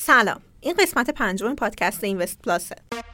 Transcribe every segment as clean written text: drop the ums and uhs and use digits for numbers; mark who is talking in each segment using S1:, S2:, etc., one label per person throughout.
S1: سلام، این قسمت 5 پادکست اینوست پلاسه.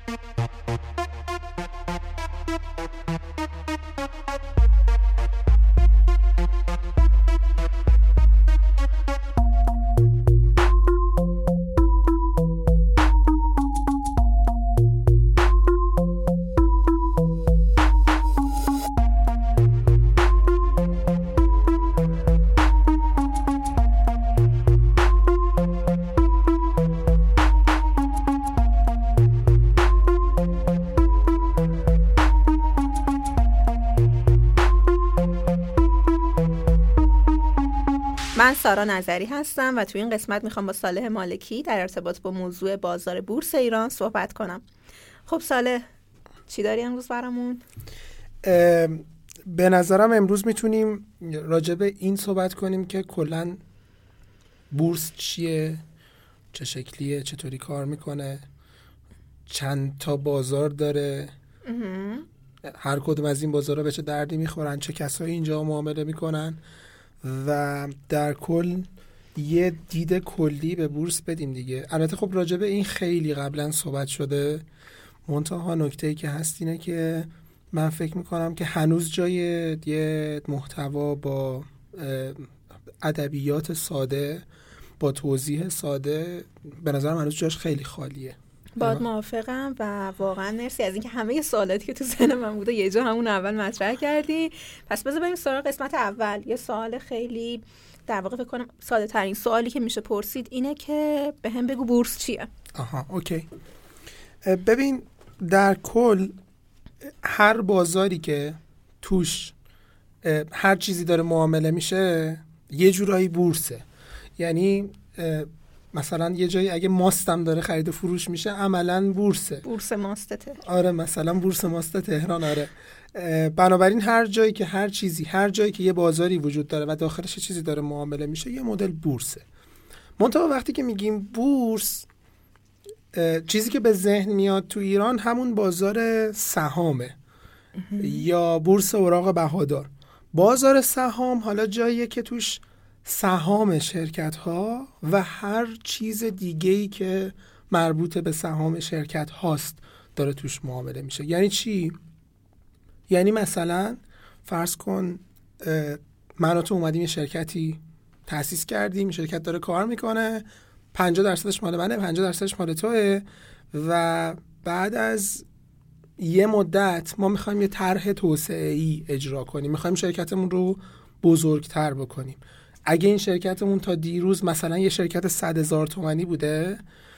S1: من سارا نظری هستم و توی این قسمت میخوام با صالح مالکی در ارتباط با موضوع بازار بورس ایران صحبت کنم. خب صالح، چی داری امروز برامون؟
S2: به نظرم امروز میتونیم راجع به این صحبت کنیم که کلاً بورس چیه، چه شکلیه، چطوری کار میکنه، چند تا بازار داره، هر کدوم از این بازارها به چه دردی میخورن، چه کسایی اینجا معامله میکنن و در کل یه دید کلی به بورس بدیم دیگه. البته خب راجع به این خیلی قبلا صحبت شده، منتها نکته‌ای که هست اینه که من فکر میکنم که هنوز جای یه محتوا با ادبیات ساده، با توضیح ساده، به نظرم هنوز جاش خیلی خالیه.
S1: باید موافقم و واقعا مرسی از اینکه همه سوالاتی که تو ذهن من بوده یه جا همون اول مطرح کردی. پس بذار بریم سراغ قسمت اول. یه سوال خیلی در واقع فکر کنم ساده ترین سوالی که میشه پرسید اینه که به هم بگو بورس چیه؟
S2: اوکی. ببین، در کل هر بازاری که توش هر چیزی داره معامله میشه یه جورایی بورسه. یعنی مثلا یه جایی اگه ماستم داره خرید و فروش میشه عملاً بورسه.
S1: بورس ماستته.
S2: آره، مثلا بورس ماست تهران. آره. بنابراین هر جایی که هر جایی که یه بازاری وجود داره و داخلش چیزی داره معامله میشه یه مدل بورسه. منتها وقتی که میگیم بورس، چیزی که به ذهن میاد تو ایران همون بازار سهامه یا بورس اوراق بهادار. بازار سهام حالا جاییه که توش سهام شرکت ها و هر چیز دیگه‌ای که مربوط به سهام شرکت هاست داره توش معامله میشه. یعنی چی؟ یعنی مثلا فرض کن من و تو اومدیم یه شرکتی تأسیس کردیم، شرکت داره کار میکنه، 50% مال منه، 50% مال توه و بعد از یه مدت ما میخوایم یه طرح توسعه‌ای اجرا کنیم، میخوایم شرکتمون رو بزرگتر بکنیم. اگه این شرکتمون تا دیروز مثلا یه شرکت 100,000 تومانی بوده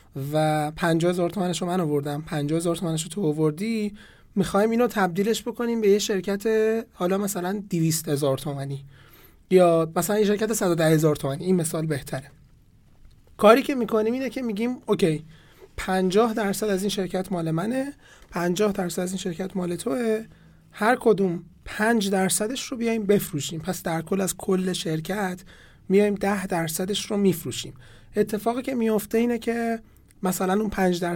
S2: و 50,000 تومانش رو من آوردم، 50,000 تومانش رو تو آوردی، میخوایم اینو تبدیلش بکنیم به یه شرکت حالا مثلا 200,000 تومانی یا مثلا یه شرکت 110,000 تومانی. این مثال بهتره. کاری که میکنیم اینه که میگیم اوکی 50% از این شرکت مال منه، 50% از این شرکت مال توه، هر کدوم 5% رو بیایم بفروشیم. پس در کل از کل شرکت میایم 10% رو میفروشیم. اتفاقی که میفته اینه که مثلا اون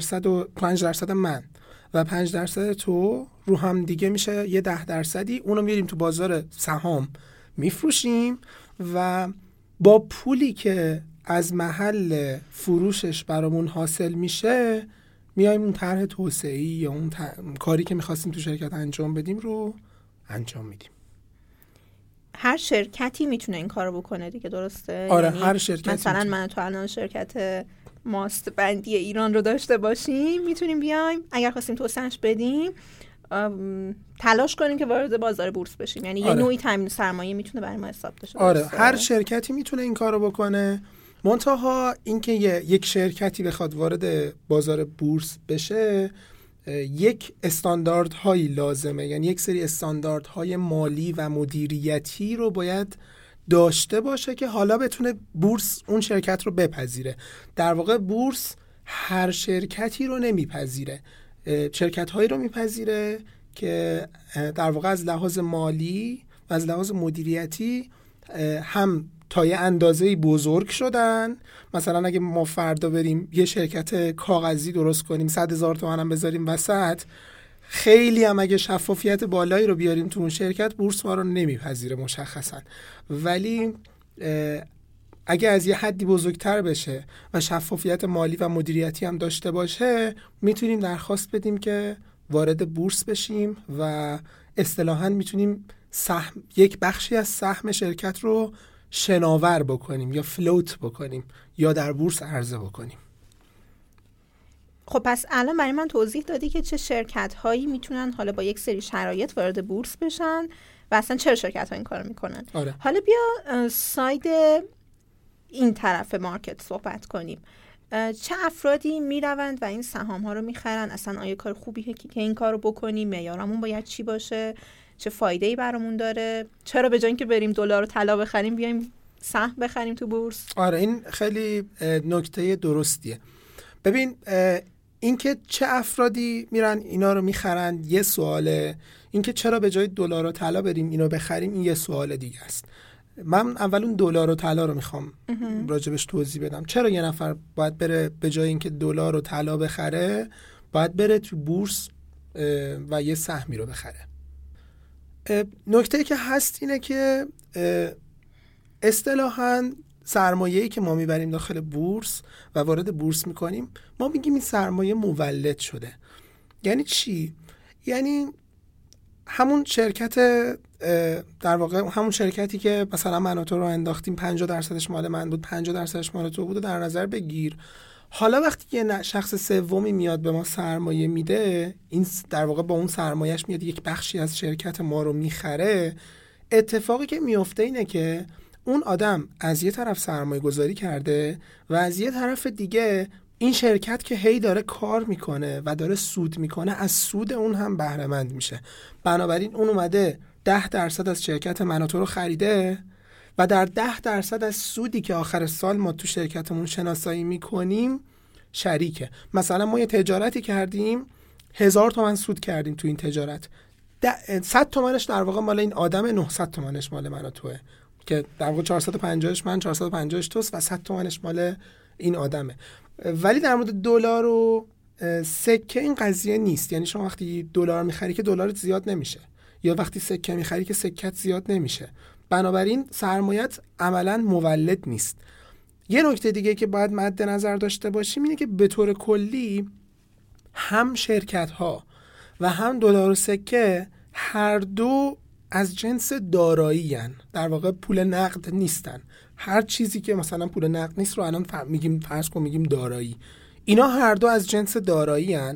S2: 5% من و 5% تو رو هم دیگه میشه یه 10%. اونو میریم تو بازار سهام میفروشیم و با پولی که از محل فروشش برامون حاصل میشه میایم اون طرح توسعه‌ای یا اون کاری که میخواستیم تو شرکت انجام بدیم رو انجام میدیم.
S1: هر شرکتی میتونه این کارو بکنه دیگه، درسته؟
S2: آره،
S1: یعنی
S2: هر شرکتی
S1: مثلا
S2: میتونه.
S1: من تو الان شرکت ماست بندی ایران رو داشته باشیم، میتونیم بیایم اگر خواستیم توسعهش بدیم تلاش کنیم که وارد بازار بورس بشیم. یعنی یه نوعی تامین سرمایه میتونه برای ما حساب بشه.
S2: آره، هر شرکتی میتونه این کارو بکنه. منتها اینکه یک شرکتی بخواد وارد بازار بورس بشه یک استانداردهایی لازمه. یعنی یک سری استانداردهای مالی و مدیریتی رو باید داشته باشه که حالا بتونه بورس اون شرکت رو بپذیره. در واقع بورس هر شرکتی رو نمیپذیره، شرکت‌هایی رو میپذیره که در واقع از لحاظ مالی و از لحاظ مدیریتی هم تا یه اندازه‌ای بزرگ شدن. مثلا اگه ما فردا بریم یه شرکت کاغذی درست کنیم 100,000 تومان هم بذاریم وسط، خیلی هم اگه شفافیت بالایی رو بیاریم تو اون شرکت، بورس ما رو نمیپذیره مشخصا. ولی اگه از یه حدی بزرگتر بشه و شفافیت مالی و مدیریتی هم داشته باشه، میتونیم درخواست بدیم که وارد بورس بشیم و اصطلاحاً میتونیم یک بخشی از سهم شرکت رو شناور بکنیم یا فلوت بکنیم یا در بورس عرضه بکنیم.
S1: خب پس الان برای من توضیح دادی که چه شرکت هایی میتونن حالا با یک سری شرایط وارد بورس بشن و اصلا چرا شرکت ها این کارو میکنن.
S2: آره.
S1: حالا بیا ساید این طرف مارکت صحبت کنیم. چه افرادی میروند و این سهام ها رو میخرن؟ اصلا آیا کار خوبیه که این کارو بکنیم؟ معیارمون باید چی باشه؟ چه فایده‌ای برامون داره؟ چرا به جای اینکه بریم دلار و طلا بخریم بیایم سهم بخریم تو بورس؟
S2: آره این خیلی نکته درستیه. ببین اینکه چه افرادی میرن اینا رو میخرن یه سواله، اینکه چرا به جای دلار و طلا بریم اینو بخریم این یه سوال دیگه است. من اول اون دلار و طلا رو میخوام راجبش توضیح بدم. چرا یه نفر باید بره به جای اینکه دلار و طلا بخره باید بره تو بورس و یه سهمی رو بخره؟ نکته که هست اینه که اصطلاحاً سرمایه‌ای که ما میبریم داخل بورس و وارد بورس میکنیم، ما میگیم این سرمایه مولد شده. یعنی چی؟ یعنی همون شرکت، در واقع همون شرکتی که مثلا من و تو رو انداختیم 50% مال من بود، 50% مال تو بود و در نظر بگیر. حالا وقتی یه شخص سومی میاد به ما سرمایه میده، این در واقع با اون سرمایهش میاد یک بخشی از شرکت ما رو میخره. اتفاقی که میفته اینه که اون آدم از یه طرف سرمایه گذاری کرده و از یه طرف دیگه این شرکت که هی داره کار میکنه و داره سود میکنه از سود اون هم بهره مند میشه. بنابراین اون اومده 10% از شرکت من و تو رو خریده و در 10% از سودی که آخر سال ما تو شرکتمون شناسایی میکنیم شریکه. مثلا ما یه تجارتی کردیم 1000 تومان سود کردیم تو این تجارت، 100 تومنش در واقع مال این آدم، 900 تومنش مال من و توه که در واقع 450ش من 450ش توست و 100 تومنش مال این آدمه. ولی در مورد دلار و سکه این قضیه نیست. یعنی شما وقتی دلار میخری که دلارت زیاد نمیشه، یا وقتی سکه میخری که سکت زیاد نمیشه. بنابراین سرمایت عملاً مولد نیست. یه نکته دیگه که باید مد نظر داشته باشیم اینه که به طور کلی هم شرکت ها و هم دلار و سکه هر دو از جنس دارایی هن. در واقع پول نقد نیستن. هر چیزی که مثلا پول نقد نیست رو الان میگیم، فرض کن میگیم دارایی. اینا هر دو از جنس دارایی هن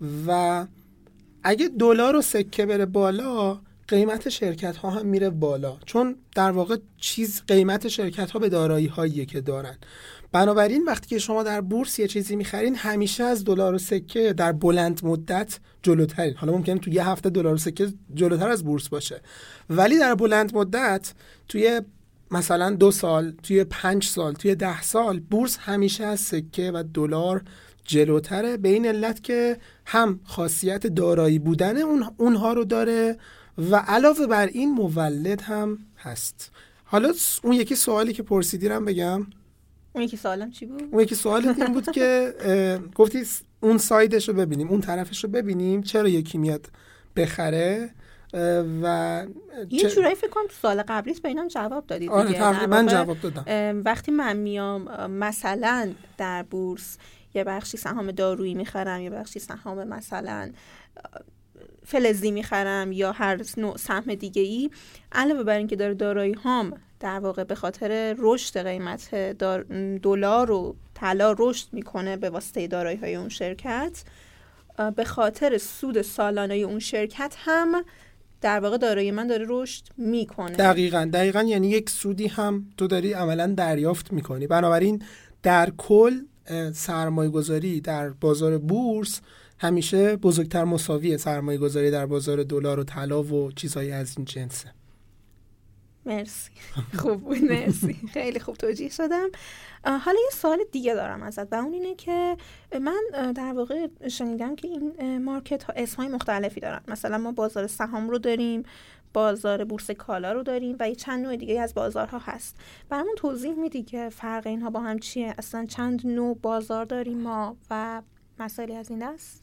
S2: و اگه دلار و سکه بره بالا قیمت شرکت ها هم میره بالا، چون در واقع قیمت شرکت ها به دارایی هاییه که دارن. بنابراین وقتی که شما در بورس یه چیزی میخرین همیشه از دلار و سکه در بلند مدت جلوترین. حالا ممکنه تو یه هفته دلار و سکه جلوتر از بورس باشه، ولی در بلند مدت توی مثلا 2 سال، توی 5 سال، توی 10 سال بورس همیشه از سکه و دلار جلوتره، به این علت که هم خاصیت دارایی بودن اونها رو داره و علاوه بر این مولد هم هست. حالا اون یکی سوالی که پرسیدی رو بگم.
S1: اون یکی سوالم چی بود؟
S2: اون یکی سوالت این بود که گفتی اون سایدش رو ببینیم، اون طرفش رو ببینیم، چرا یکی میاد بخره و
S1: یه جورایی فکر کنم تو سال قبلیت به اینم جواب دادید دیگه.
S2: آره تقریبا جواب دادم.
S1: وقتی من میام مثلا در بورس یه بخشی سهام دارویی میخرم، یه بخشی سهام مثلا فلزی میخرم یا هر نوع سهم دیگه ای، علاوه بر این که داره دارایی هام در واقع به خاطر رشد قیمت دلار و طلا رشد میکنه به واسطه دارایی های اون شرکت، به خاطر سود سالانه اون شرکت هم در واقع دارایی من داره رشد میکنه.
S2: دقیقاً یعنی یک سودی هم تو داری عملاً دریافت میکنی. بنابراین در کل سرمایه گذاری در بازار بورس همیشه بزرگتر مساوی سرمایه گذاری در بازار دلار و طلا و چیزهای از این جنسه.
S1: مرسی. خوب بود، مرسی. خیلی خوب توجیه شدم. حالا یه سوال دیگه دارم ازت و اون اینه که من در واقع شنیدم که این مارکت ها اسمای مختلفی دارن. مثلا ما بازار سهام رو داریم، بازار بورس کالا رو داریم و یه چند نوع دیگه از بازارها هست. برامون توضیح میدی که فرق اینها با هم چیه؟ اصلا چند نوع بازار داریم ما و مسائلی از این دست؟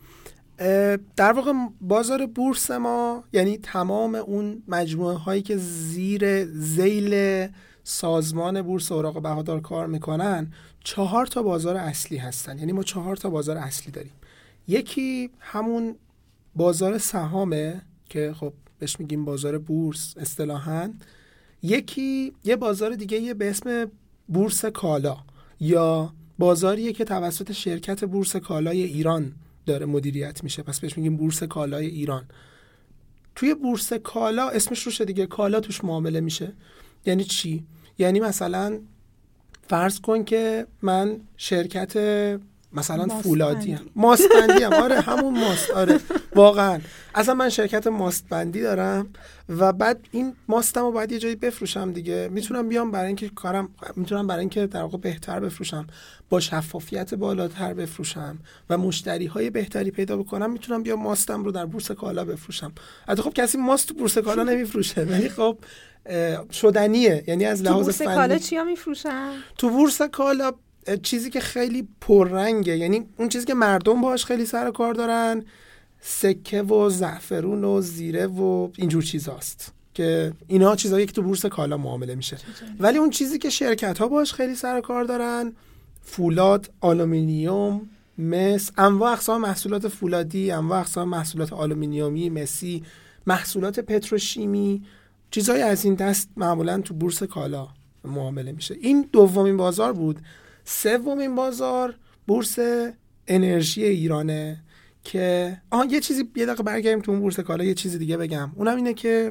S2: در واقع بازار بورس ما یعنی تمام اون مجموعه هایی که زیر ذیل سازمان بورس اوراق بهادار کار میکنن 4 بازار اصلی هستن. یعنی ما 4 بازار اصلی داریم. یکی همون بازار سهامه که خب بهش میگیم بازار بورس اصطلاحاً. یکی یه بازار دیگه به اسم بورس کالا یا بازاریه که توسط شرکت بورس کالای ایران داره مدیریت میشه، پس بهش میگیم بورس کالای ایران. توی بورس کالا اسمش روشه دیگه، کالا توش معامله میشه. یعنی چی؟ یعنی مثلا فرض کن که من شرکت مثلا فولادی هم، ماست بندی هم، آره همون ماست، آره واقعا اصلا من شرکت ماست بندی دارم و بعد این ماستم رو باید یه جایی بفروشم دیگه. میتونم بیام برای اینکه کارم، میتونم برای اینکه در واقع بهتر بفروشم، با شفافیت بالاتر بفروشم و مشتری های بهتری پیدا بکنم، میتونم بیام ماستم رو در بورس کالا بفروشم. البته خب کسی ماست تو بورس کالا نمیفروشه، ولی خب شدنیه. یعنی از لحاظ فنی
S1: تو بورس کالا چیا میفروشن؟
S2: تو بورس کالا چیزی که خیلی پررنگه، یعنی اون چیزی که مردم باهاش خیلی سر و کار دارن، سکه و زعفرون و زیره و اینجور چیزاست که اینا چیزایی که تو بورس کالا معامله میشه. ولی اون چیزی که شرکت ها باهاش خیلی سر و کار دارن، فولاد، آلومینیوم، مس، انواع اقسام محصولات فولادی، انواع اقسام محصولات آلومینیومی، مسی، محصولات پتروشیمی، چیزای از این دست معمولا تو بورس کالا معامله میشه. این دومین بازار بود. سومین بازار بورس انرژی ایرانه که یه دقیقه برگردیم تو اون بورس کالا یه چیز دیگه بگم. اونم اینه که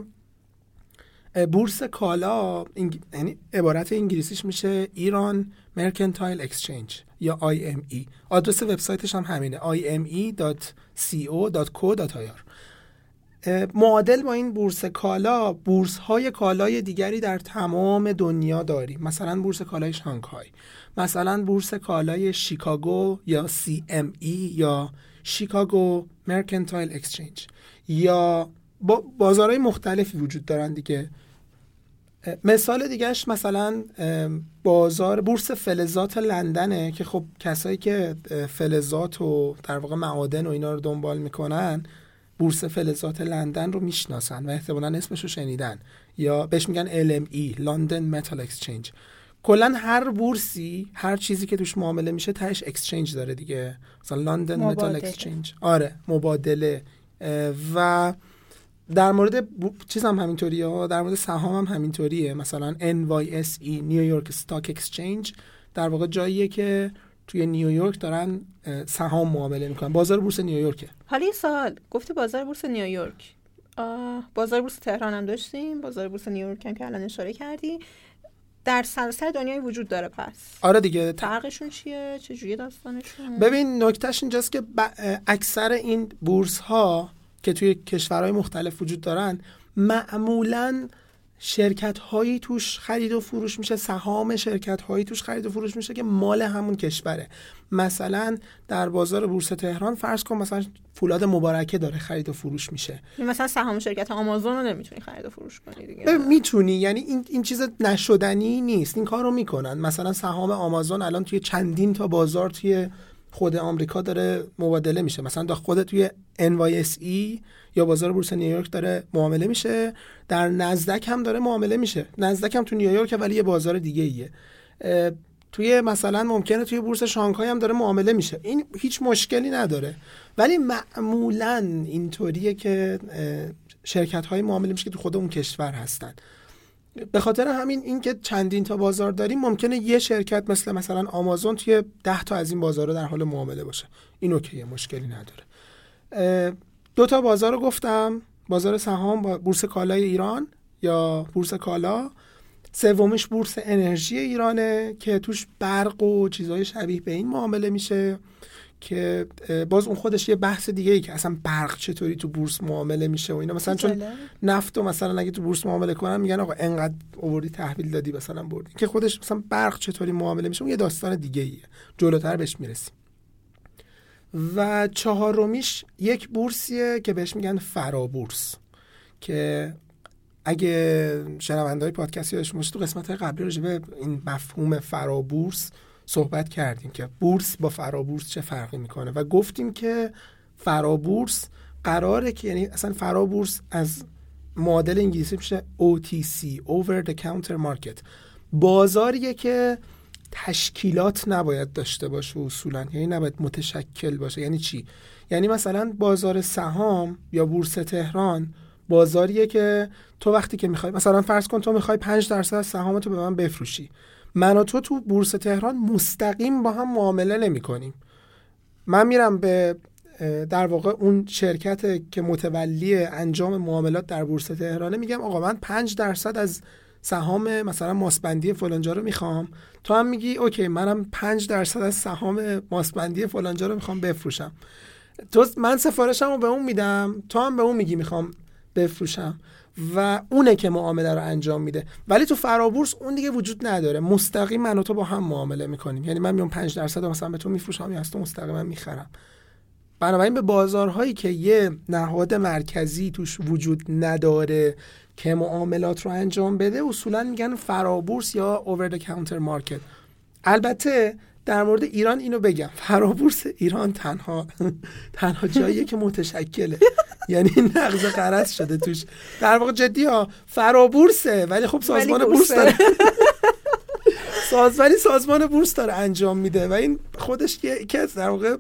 S2: بورس کالا یعنی عبارت انگلیسیش میشه ایران مرکنتایل اکسچنج یا IME. آدرس وبسایتش هم همینه ime.co.co.ir. معادل با این بورس کالا بورس های کالای دیگری در تمام دنیا داریم. مثلا بورس کالای شانگهای، مثلا بورس کالای شیکاگو یا CME یا شیکاگو مرکنتایل اکسچنج، یا بازارهای مختلفی وجود دارن دیگه. مثال دیگهش مثلا بازار بورس فلزات لندنه که خب کسایی که فلزات و در واقع معادن و اینا رو دنبال میکنن بورس فلزات لندن رو میشناسن و احتمالاً اسمش رو شنیدن، یا بهش میگن LME لندن متال اکسچنج. کلا هر بورسی هر چیزی که توش معامله میشه تهش اکسچنج داره دیگه، مثلا لندن متال اکسچنج، آره مبادله. و در مورد چیز هم همینطوریه، در مورد سهام هم همینطوریه. مثلا NYSE نیویورک استاک اکسچنج در واقع جاییه که توی نیویورک دارن سهام معامله میکنن، بازار بورس نیویورکه.
S1: حالا یه سوال، گفتی بازار بورس نیویورک، بازار بورس تهران هم داشتیم، بازار بورس نیویورک هم که الان اشاره کردی، در سراسر دنیای وجود داره پس؟
S2: آره دیگه.
S1: فرقشون چیه؟ چجوریه داستانشون؟
S2: ببین نکتهش اینجاست که اکثر این بورس ها که توی کشورهای مختلف وجود دارن معمولاً شرکت هایی توش خرید و فروش میشه، سهام شرکت هایی توش خرید و فروش میشه که مال همون کشوره. مثلا در بازار بورس تهران فرض کن مثلا فولاد مبارکه داره خرید و فروش میشه،
S1: مثلا سهام شرکت آمازون رو نمیتونی خرید و فروش کنی دیگه.
S2: میتونی، یعنی این چیز نشدنی نیست، این کارو میکنن. مثلا سهام آمازون الان توی چندین تا بازار توی خود آمریکا داره مبادله میشه، مثلا خود توی NYSE یا بازار بورس نیویورک داره معامله میشه، در نزدک هم داره معامله میشه. نزدک هم تو نیویورک ولی یه بازار دیگه ایه. توی مثلا ممکنه توی بورس شانگهای هم داره معامله میشه، این هیچ مشکلی نداره. ولی معمولاً اینطوریه که شرکت های معامله میشه که تو خود اون کشور هستن. به خاطر همین این که چندین تا بازار داریم ممکنه یه شرکت مثلا آمازون توی 10 تا از این بازارها در حال معامله باشه، این اوکیه، مشکلی نداره. 2 تا بازار رو گفتم، بازار سهام با بورس کالای ایران یا بورس کالا، سومیش بورس انرژی ایرانه که توش برق و چیزهای شبیه به این معامله میشه که باز اون خودش یه بحث دیگه ای که اصلا برق چطوری تو بورس معامله میشه و اینا. مثلا چون نفت و مثلا اگه تو بورس معامله کنن میگن آقا انقدر آوردی تحویل دادی مثلا بردی، که خودش مثلا برق چطوری معامله میشه اون یه داستان دیگه ایه، جلوتر بهش میرسیم. و 4میش یک بورسیه که بهش میگن فرابورس، که اگه شنونده‌های پادکست یادشون باشه تو قسمت‌های قبلی راجع به این مفهوم فرابورس صحبت کردیم که بورس با فرابورس چه فرقی میکنه و گفتیم که فرابورس قراره که، یعنی اصلا فرابورس از معادل انگلیسی میشه OTC over the counter market، بازاریه که تشکیلات نباید داشته باشه اصولا، یعنی نباید متشکل باشه. یعنی چی؟ یعنی مثلا بازار سهام یا بورس تهران بازاریه که تو وقتی که میخوای، مثلا فرض کن تو میخوای 5% از سهامتو به من بفروشی، من و تو بورس تهران مستقیم با هم معامله نمی کنیم. من میرم به در واقع اون شرکت که متولی انجام معاملات در بورس تهرانه، میگم آقا من 5% از سهام مثلا ماسبندی فلانجا رو میخوام، تو هم میگی اوکی منم 5% از سهام ماسبندی فلانجا رو میخوام بفروشم. من سفارشم رو به اون میدم، تو هم به اون میگی میخوام بفروشم و اونه که معامله رو انجام میده. ولی تو فرابورس اون دیگه وجود نداره، مستقیم من و تو با هم معامله میکنیم. یعنی من میام 5% مثلا به تو میفروشم یا از تو مستقیما میخرم. بنابراین به بازارهایی که یه نهاد مرکزی توش وجود نداره که معاملات رو انجام بده اصولا میگن فرابورس یا اوور دی کانتر مارکت. البته در مورد ایران اینو بگم، فرابورس ایران تنها جاییه که متشکله، یعنی نقض قرض شده توش. در واقع جدی ها فرابورسه ولی خب سازمان بورس داره سازمان بورس داره انجام میده و این خودش یکی از در واقع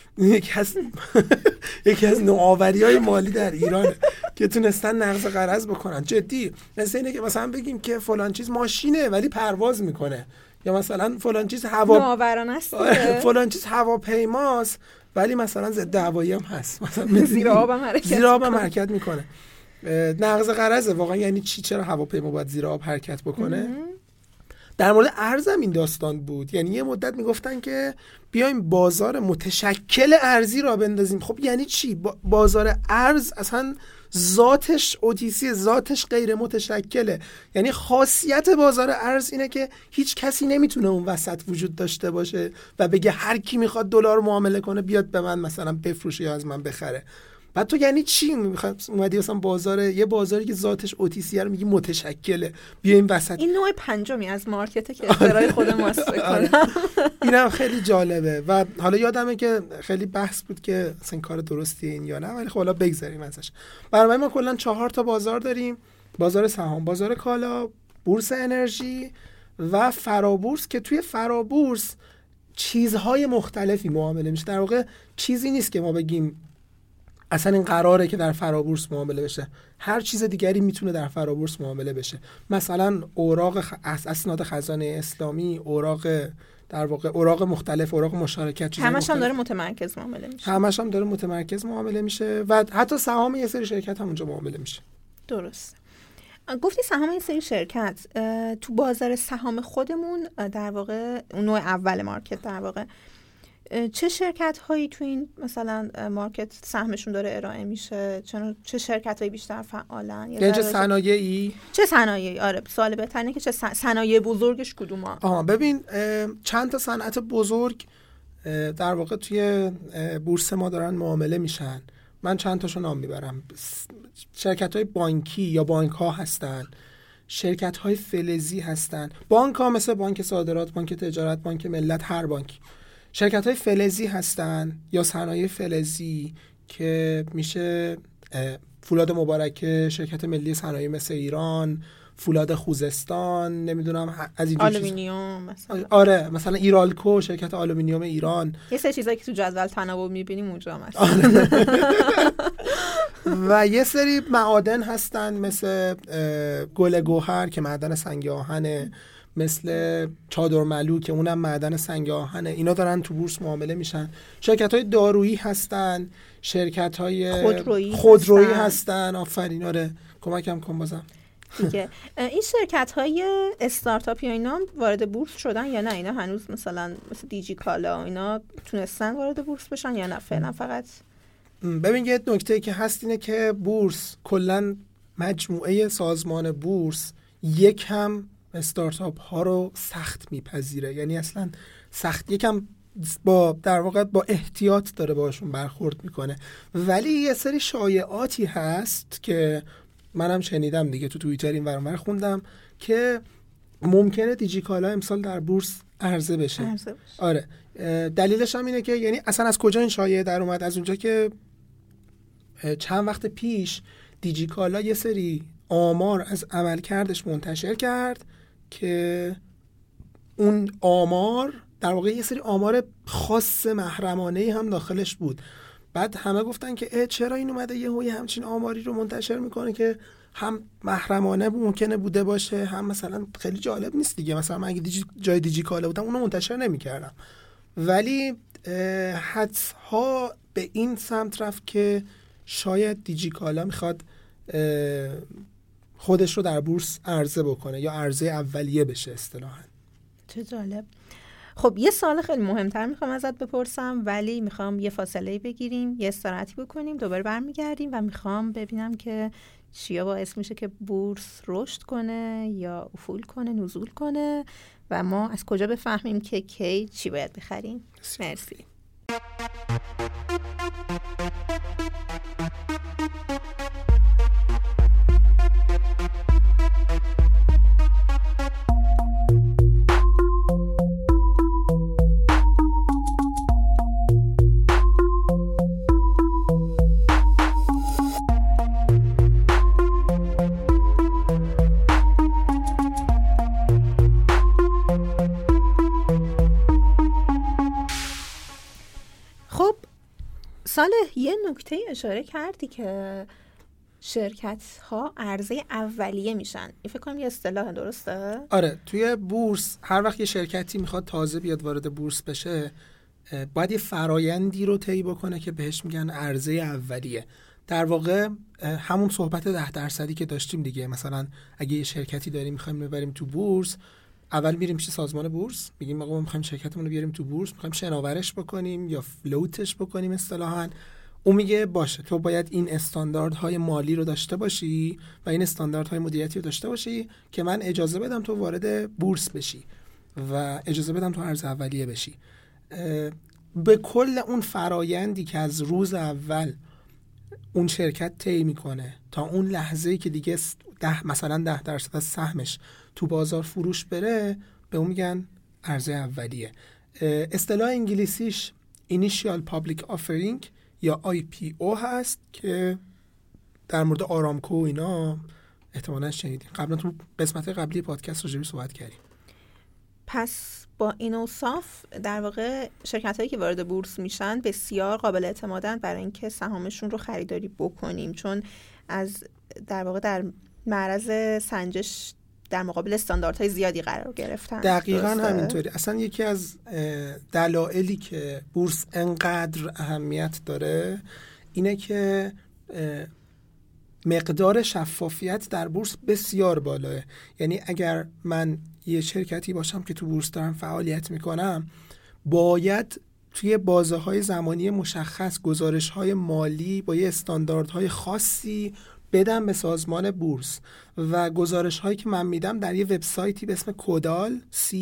S2: یکی از نوآوری‌های مالی در ایرانه که تونستن نقض قرض بکنن. جدی مثل اینه که مثلا بگیم که فلان چیز ماشینه ولی پرواز میکنه، یا مثلا فلان چیز
S1: نوآورانه است،
S2: فلان چیز هواپیماست ولی مثلا ضد هوایی هم هست، مثلا
S1: زیر آب هم
S2: حرکت میکنه. نقض قرضه واقعا. یعنی چی؟ چرا هواپیما باید زیر آب حرکت بکنه؟ در مورد ارز هم این داستان بود. یعنی یه مدت میگفتن که بیایم بازار متشکل ارزی را بندازیم. خب یعنی چی؟ بازار ارز اصلا ذاتش اوتیسی، ذاتش غیر متشکله. یعنی خاصیت بازار ارز اینه که هیچ کسی نمیتونه اون وسط وجود داشته باشه و بگه هر کی میخواد دلار معامله کنه بیاد به من مثلا بفروشه یا از من بخره. بعد تو یعنی چی؟ اومدی مثلا یه بازاری که ذاتش اوتیسی رو میگی متشکله، بیا این وسط.
S1: این نوع پنجمی از مارکته که اختراع خود ماست کنم.
S2: اینم خیلی جالبه و حالا یادمه که خیلی بحث بود که اصلا کار درستی این یا نه، ولی خب حالا بگذاریم ازش. برای ما کلا 4 تا بازار داریم: بازار سهام، بازار کالا، بورس انرژی و فرابورس، که توی فرابورس چیزهای مختلفی معامله میشه. در واقع چیزی نیست که ما بگیم اصلا این قراره که در فرابورس معامله بشه، هر چیز دیگری میتونه در فرابورس معامله بشه. مثلا اوراق اسناد خزانه اسلامی، در واقع اوراق مختلف، اوراق مشارکت،
S1: همش هم داره متمرکز معامله میشه.
S2: همش هم داره متمرکز معامله میشه و حتی سهام یه سری شرکت هم اونجا معامله میشه.
S1: درست. گفتی سهام یه سری شرکت تو بازار سهام خودمون، در واقع اون نوع اول مارکت، در واقع چه شرکت هایی تو این مثلا مارکت سهمشون داره ارائه میشه؟ چه شرکت هایی بیشتر فعالن؟
S2: یعنی چه صنایعی؟
S1: چه صنایعی؟ آره سوال بهتره که چه صنایع بزرگش کدوما؟
S2: ببین چند تا صنعت بزرگ در واقع توی بورس ما دارن معامله میشن. من چند تاشو نام میبرم. شرکت های بانکی یا بانک ها هستن، شرکت های فلزی هستن. بانک ها مثل بانک صادرات، بانک تجارت، بانک ملت، هر بانکی. شرکت های فلزی هستن یا صنایع فلزی که میشه فولاد مبارکه، شرکت ملی صنایع مثل ایران، فولاد خوزستان، نمیدونم از این
S1: آلومینیوم مثلا.
S2: آره مثلا ایرالکو، شرکت آلومینیوم ایران.
S1: یه سری چیزایی که تو جدول تناوب میبینیم اونجا هست.
S2: و یه سری معادن هستن مثل گل گوهر که معدن سنگ آهنه، مثل چادرملو که اونم معدن سنگ آهنه. اینا دارن تو بورس معامله میشن. شرکت‌های دارویی هستن، شرکت‌های خودرویی هستن. آفرین، آره کمکم کن بازم
S1: دیگه. این شرکت‌های استارتاپی اینا وارد بورس شدن یا نه؟ اینا هنوز مثلا مثل دیجی کالا اینا تونستن وارد بورس بشن یا نه؟ فعلا فقط
S2: ببین یه نکته که هست اینه که بورس کلا مجموعه سازمان بورس یکم استارتاپ ها رو سخت میپذیره. یعنی اصلا سخت یکم در واقع با احتیاط داره باشون برخورد میکنه. ولی یه سری شایعاتی هست که منم شنیدم دیگه، تو توییتر این ور اونور خوندم که ممکنه دیجیکالا امسال در بورس عرضه بشه. آره دلیلش هم اینه که یعنی اصلا از کجا این شایعه در اومد؟ از اونجا که چند وقت پیش دیجیکالا یه سری آمار از عملکردش منتشر کرد که اون آمار در واقع یه سری آمار خاص محرمانه‌ای هم داخلش بود. بعد همه گفتن که چرا این اومده یه همچین آماری رو منتشر میکنه که هم محرمانه ممکنه بوده باشه، هم مثلا خیلی جالب نیست دیگه. مثلا من اگه جای دیجیکالا بودم اونو منتشر نمیکردم. ولی حدس‌ها به این سمت رفت که شاید دیجیکالا میخواد خودش رو در بورس عرضه بکنه یا عرضه اولیه بشه اصطلاحاً.
S1: چه جالب. خب یه سوال خیلی مهمتر میخوام ازت بپرسم، ولی میخوام یه فاصله بگیریم، یه استراحتی بکنیم، دوباره برمیگردیم و میخوام ببینم که چیا باعث میشه که بورس رشد کنه یا افول کنه، نزول کنه و ما از کجا بفهمیم که کی چی باید بخریم. مرسی. صالح یه نکته اشاره کردی که شرکت ها عرضه اولیه میشن. این فکر کنم یه اصطلاح، درسته؟
S2: آره، توی بورس هر وقت یه شرکتی میخواد تازه بیاد وارد بورس بشه باید یه فرایندی رو طی بکنه که بهش میگن عرضه اولیه. در واقع همون صحبت 10% که داشتیم دیگه. مثلا اگه یه شرکتی داریم میخوایم ببریم تو بورس، اول میریم پیش سازمان بورس، میگیم آقا ما میخوایم شرکتمون رو بیاریم تو بورس، میخوایم شناورش بکنیم یا فلوتش بکنیم اصطلاحاً. اون میگه باشه تو باید این استانداردهای مالی رو داشته باشی و این استانداردهای مدیریتی رو داشته باشی که من اجازه بدم تو وارد بورس بشی و اجازه بدم تو عرضه اولیه بشی. به کل اون فرایندی که از روز اول اون شرکت طی میکنه تا اون لحظه‌ای که دیگه مثلا 10% از سهمش تو بازار فروش بره، به اون میگن عرضه اولیه. اصطلاح انگلیسیش Initial Public Offering یا IPO هست که در مورد آرامکو و اینا احتمالاً شنیدیم. قبلا تو قسمت قبلی پادکست راجع بهش صحبت کردیم.
S1: پس با این اوصاف در واقع شرکت‌هایی که وارد بورس میشن بسیار قابل اعتمادن برای اینکه سهامشون رو خریداری بکنیم، چون از در واقع در معرض سنجش در مقابل استانداردهای زیادی قرار گرفتن.
S2: دقیقاً همینطوری. اصلا یکی از دلایلی که بورس انقدر اهمیت داره اینه که مقدار شفافیت در بورس بسیار بالاه. یعنی اگر من یه شرکتی باشم که تو بورس دارم فعالیت میکنم، باید توی بازه‌های زمانی مشخص گزارش‌های مالی با یه استانداردهای خاصی بدم به سازمان بورس و گزارش هایی که من میدم در یه وبسایتی به اسم کودال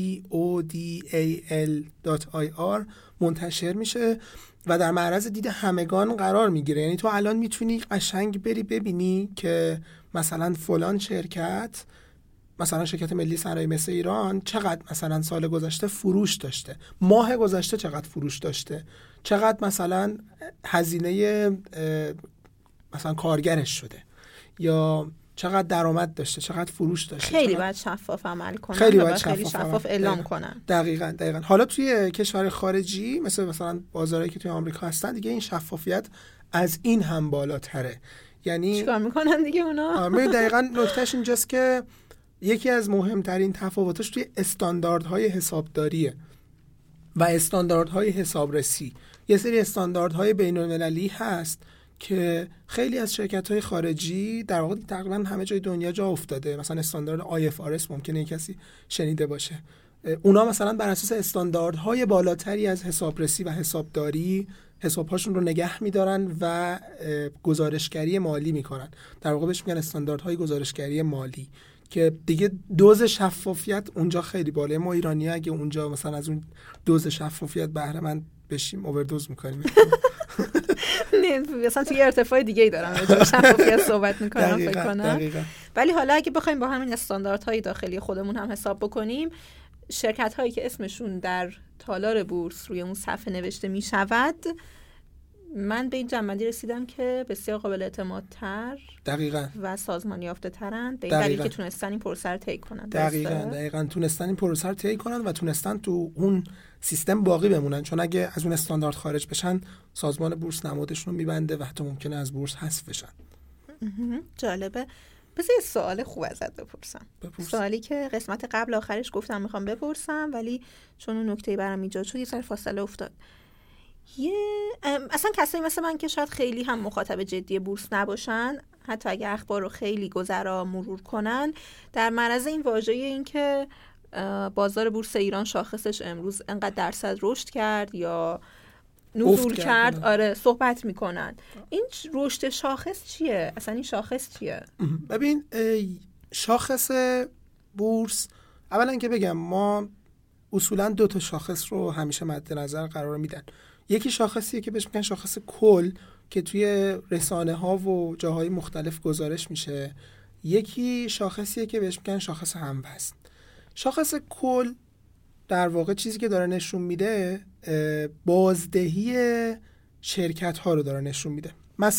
S2: CODAL.IR منتشر میشه و در معرض دید همگان قرار میگیره. یعنی تو الان میتونی قشنگ بری ببینی که مثلا فلان شرکت، مثلا شرکت ملی صنایع مس ایران چقدر مثلا سال گذشته فروش داشته، ماه گذشته چقدر فروش داشته، چقدر مثلا هزینه مثلا کارگرش شده، یا چقدر درآمد داشته، چقدر فروش داشته.
S1: خیلی باید شفاف عمل کنن،
S2: خیلی باید
S1: شفاف اعلام کنن.
S2: دقیقاً. حالا توی کشور خارجی مثلا بازارهایی که توی آمریکا هستن دیگه این شفافیت از این هم بالاتره. یعنی
S1: چیکار میکنن دیگه اونا؟
S2: دقیقاً نکتهش اینجاست که یکی از مهمترین تفاوتاش توی استانداردهای حسابداریه و استانداردهای حسابرسی. یه سری استانداردهای بین‌المللی هست که خیلی از شرکت‌های خارجی در واقع تقریباً همه جای دنیا جا افتاده. مثلا استاندارد IFRS ممکنه کسی شنیده باشه. اونا مثلا بر اساس استانداردهای بالاتری از حسابرسی و حسابداری حساب‌هاشون رو نگه می‌دارن و گزارشگری مالی می‌کنن. در واقع بهش میگن استانداردهای گزارشگری مالی که دیگه دوز شفافیت اونجا خیلی بالاست. ما ایرانی‌ها اگه اونجا مثلا از اون دوز شفافیت بهره مند بشیم اووردوز می‌کنیم.
S1: نه مثلا توی ارتفاع دیگه‌ای دارم راجع به شفافیت صحبت می‌کنم فکر کنم. ولی حالا اگه بخوایم با همین استانداردهای داخلی خودمون هم حساب بکنیم، شرکت‌هایی که اسمشون در تالار بورس روی اون صفحه نوشته می‌شود من به این جنبندی رسیدم که بسیار قابل اعتمادتر
S2: دقیقاً
S1: و سازمان یافته ترند، به این دلیل که تونستن این پروسه رو طی کنن.
S2: دقیقاً تونستن این پروسه رو طی کنن و تونستن تو اون سیستم باقی بمونن، چون اگه از اون استاندارد خارج بشن سازمان بورس نمادشون رو میبنده و حتی ممکنه از بورس حذف بشن.
S1: جالبه. بذار یه سوال خوب ازت بپرسم. سوالی که قسمت قبل آخرش گفتم میخوام بپرسم، ولی چون اون نکته‌ای برام ایجاد شد یه سر فاصله افتاد. اصلا کسایی مثل من که شاید خیلی هم مخاطب جدی بورس نباشن، حتی اگه اخبار رو خیلی گذرا مرور کنن، در معرض این واژه این که بازار بورس ایران شاخصش امروز انقدر درصد رشد کرد یا نزول کرد، آره، صحبت میکنن. این رشد شاخص چیه؟ اصلا این شاخص چیه؟
S2: ببین، شاخص بورس، اولا که بگم ما اصولا 2 تا شاخص رو همیشه مد نظر قرار میدن. یکی شاخصیه که بهش میگن شاخص کل که توی رسانه ها و جاهای مختلف گزارش میشه. یکی شاخصیه که بهش میگن شاخص هموزن. شاخص کل در واقع چیزی که داره نشون میده بازدهی شرکت ها رو داره نشون میده.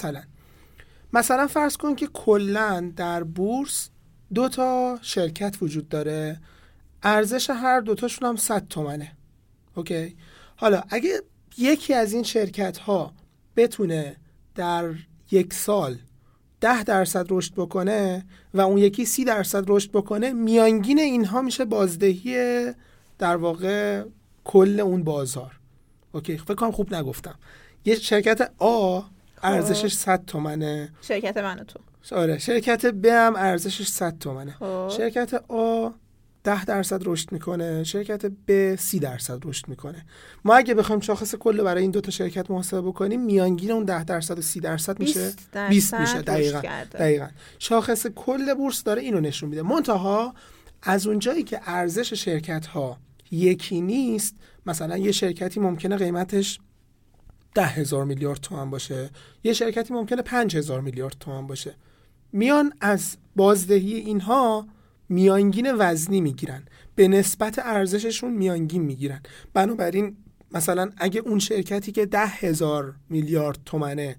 S2: مثلا فرض کن که کلن در بورس 2 تا شرکت وجود داره، ارزش هر 2 تاشون هم 100 تومنه. اوکی، حالا اگه یکی از این شرکت ها بتونه در 1 سال 10% رشد بکنه و اون یکی 30% رشد بکنه، میانگین اینها میشه بازدهی در واقع کل اون بازار. اوکی، فکر کنم خوب نگفتم. یه شرکت آ ارزشش 100 تومنه،
S1: شرکت من و تو.
S2: آره، شرکت ب هم ارزشش 100 تومنه. شرکت آ 10% رشد میکنه، شرکت ب 30% رشد میکنه. ما اگه بخوایم شاخص کل برای این 2 تا شرکت محاسبه بکنیم، میانگین اون 10% و 30% میشه 20 میشه. دقیقاً شاخص کل بورس داره اینو نشون میده. منتها از اونجایی که ارزش شرکت ها یکی نیست، مثلا یه شرکتی ممکنه قیمتش 10,000 میلیارد تومان باشه، یه شرکتی ممکنه 5,000 میلیارد تومان باشه، میان از بازدهی اینها میانگین وزنی میگیرن، به نسبت ارزششون میانگین میگیرن. بنابراین مثلا اگه اون شرکتی که 10,000 میلیارد تومنه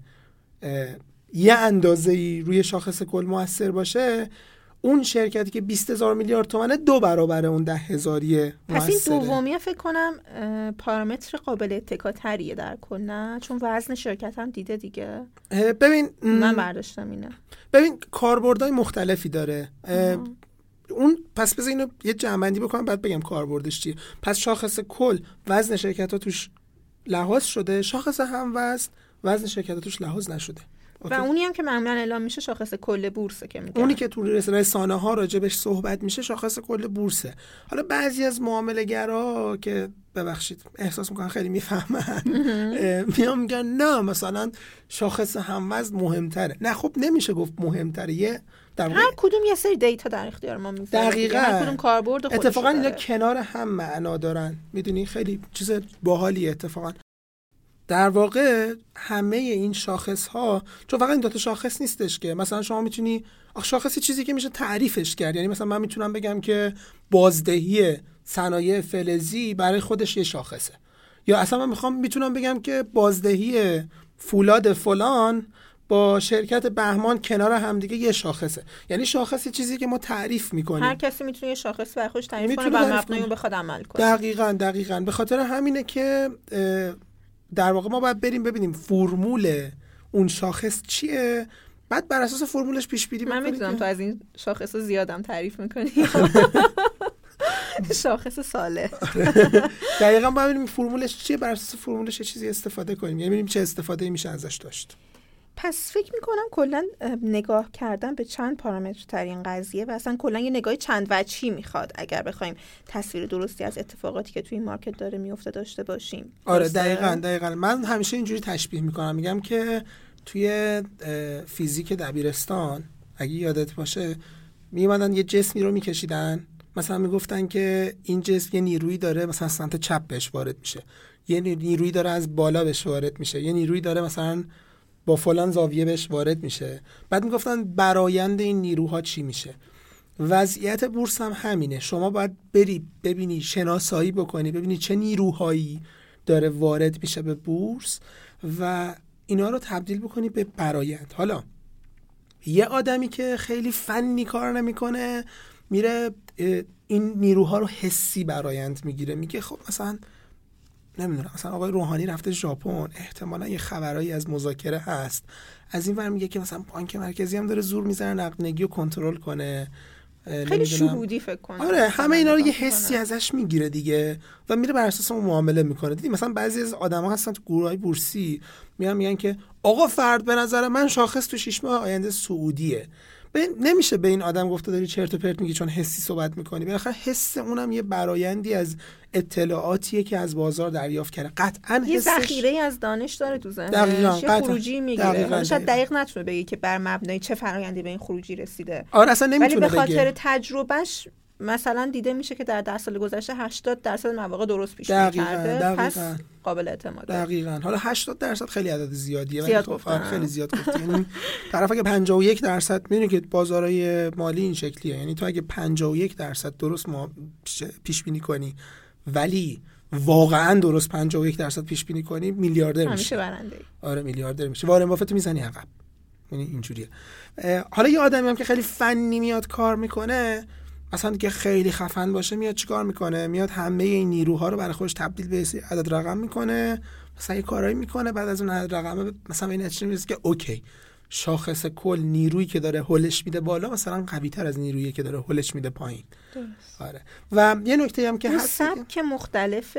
S2: یه اندازه‌ای روی شاخص کل مؤثر باشه، اون شرکتی که 20,000 میلیارد تومنه 2 برابر اون 10,000
S1: پس این دومیه فکر کنم پارامتر قابل اتکاتریه در کل، نه؟ چون وزن شرکت هم دیده دیگه.
S2: ببین،
S1: من برداشتم اینه.
S2: ببین کاربردهای مختلفی داره. اون پس بذار اینو یه جمع‌بندی بکنم بعد بگم کاربردش چیه. پس شاخص کل وزن شرکت ها توش لحاظ شده، شاخص هموزن وزن شرکت ها توش لحاظ نشده.
S1: و اونی هم که معمولا اعلام میشه شاخص کل بورسه که میگن.
S2: اونی که تو رسانه ها راجبش صحبت میشه شاخص کل بورسه. حالا بعضی از معامله‌گرا که ببخشید احساس میکنن خیلی میفهمن میان میگن نه مثلا شاخص هموزن مهمتره. نه خب نمیشه گفت مهمتره.
S1: هر کدوم یه سری دیتا در اختیار ما میذاره.
S2: دقیقاً.
S1: هر کدوم کاربرد خودش
S2: اتفاقا
S1: داره.
S2: اینا کنار هم معنا دارن. میدونی خیلی چیز باحالیه اتفاقا. در واقع همه این شاخص ها، چون فقط این 2 تا شاخص نیستش که مثلا شما میتونی شاخصی چیزی که میشه تعریفش کرد. یعنی مثلا من میتونم بگم که بازدهی صنایع فلزی برای خودش یه شاخصه، یا اصلا من میتونم بگم که بازدهی فولاد فلان با شرکت بهمان کنار همدیگه یه شاخصه. یعنی شاخص چیزی که ما تعریف میکنیم.
S1: هر کسی میتونه یه شاخص برای خودش تعریف کنه و مبنای اون بخواد عمل کنه.
S2: دقیقاً به خاطر همینه که در واقع ما باید بریم ببینیم فرمول اون شاخص چیه، بعد بر اساس فرمولش پیش بینی بکنیم.
S1: من میدونم تو از این شاخص زیادم تعریف میکنی. شاخص ساله.
S2: دقیقاً باید ببینیم فرمولش چیه، بر اساس فرمولش یه چیزی استفاده کنیم، یعنی ببینیم چه استفاده میشه ازش داشت.
S1: پس فکر میکنم کلا نگاه کردن به چند پارامتر تر این قضیه و اصلا کلا یه نگاه چند وجهی میخواد اگر بخوایم تصویر درستی از اتفاقاتی که توی این مارکت داره میفته داشته باشیم.
S2: آره دقیقاً من همیشه اینجوری تشبیه میکنم، میگم که توی فیزیک دبیرستان اگه یادت باشه میومدن یه جسمی رو میکشیدن، مثلا میگفتن که این جسم یه نیرویی داره مثلا سمت چپ بهش وارد میشه، یه نیرویی داره از بالا بهش وارد میشه، یه نیرویی داره مثلا با فلان زاویه بهش وارد میشه. بعد میگفتن برآیند این نیروها چی میشه. وضعیت بورس هم همینه. شما باید بری ببینی، شناسایی بکنی، ببینی چه نیروهایی داره وارد میشه به بورس و اینا رو تبدیل بکنی به برآیند. حالا یه آدمی که خیلی فنی کار نمیکنه میره این نیروها رو حسی برآیند میگیره، میگه خب مثلا نمیدونم مثلا آقای روحانی رفته ژاپن، احتمالاً یه خبرایی از مذاکره هست. از این ور میگه که مثلا بانک مرکزی هم داره زور میزنه نقدینگی رو کنترل کنه.
S1: خیلی شهودی فکر کنم.
S2: آره همه اینا رو یه حسی ازش میگیره دیگه و میره بر اساس اون معامله میکنه. دیدی مثلا بعضی از آدما هستن تو گروهای بورسی میگن که آقا فرد به نظر من شاخص تو 6 ماه آینده صعودیه. نمیشه به این آدم گفته داری چرت و پرت میگی چون حسی صحبت میکنی. بالاخره حس اونم یه برایندی از اطلاعاتیه که از بازار دریافت کرده. قطعاً
S1: یه ذخیره از دانش داره تو ذهنش.
S2: دقیقاً
S1: یه خروجی میگیره. شاید دقیق نتونه بگه که بر مبنای چه فرآیندی به این خروجی رسیده.
S2: آره اصلا نمیتونه
S1: بگه. ولی به خاطر تجربهش مثلا دیده میشه که در 10 سال گذشته 80% مواقع درست پیش کرده. پس قابل اعتماده.
S2: دقیقاً. حالا 80% خیلی عدد زیادیه.
S1: زیاد
S2: خیلی زیاد گفتی. یعنی طرف اگه 51% میدونی که بازارهای مالی این شکلیه. یعنی تو اگه 51% درست پیش بینی کنی ولی واقعا درست 51% پیش بینی کنی میلیاردر میشی.
S1: برنده.
S2: آره میلیاردر میشی. وارن بافت میزنی عقب. یعنی اینجوریه. حالا یه آدمی هم که خیلی فنی میاد کار میکنه، مثلا که خیلی خفن باشه، میاد چیکار میکنه؟ میاد همه این نیروها رو برای خودش تبدیل به عدد رقم میکنه، مثلا یه کارایی میکنه، بعد از اون عدد رقم مثلا این نتیجه میرسه که اوکی شاخص کل نیرویی که داره هولش میده بالا مثلا قوی تر از نیرویی که داره هولش میده پایین.
S1: درست.
S2: آره. و یه نکته هم که هست
S1: سبک مختلف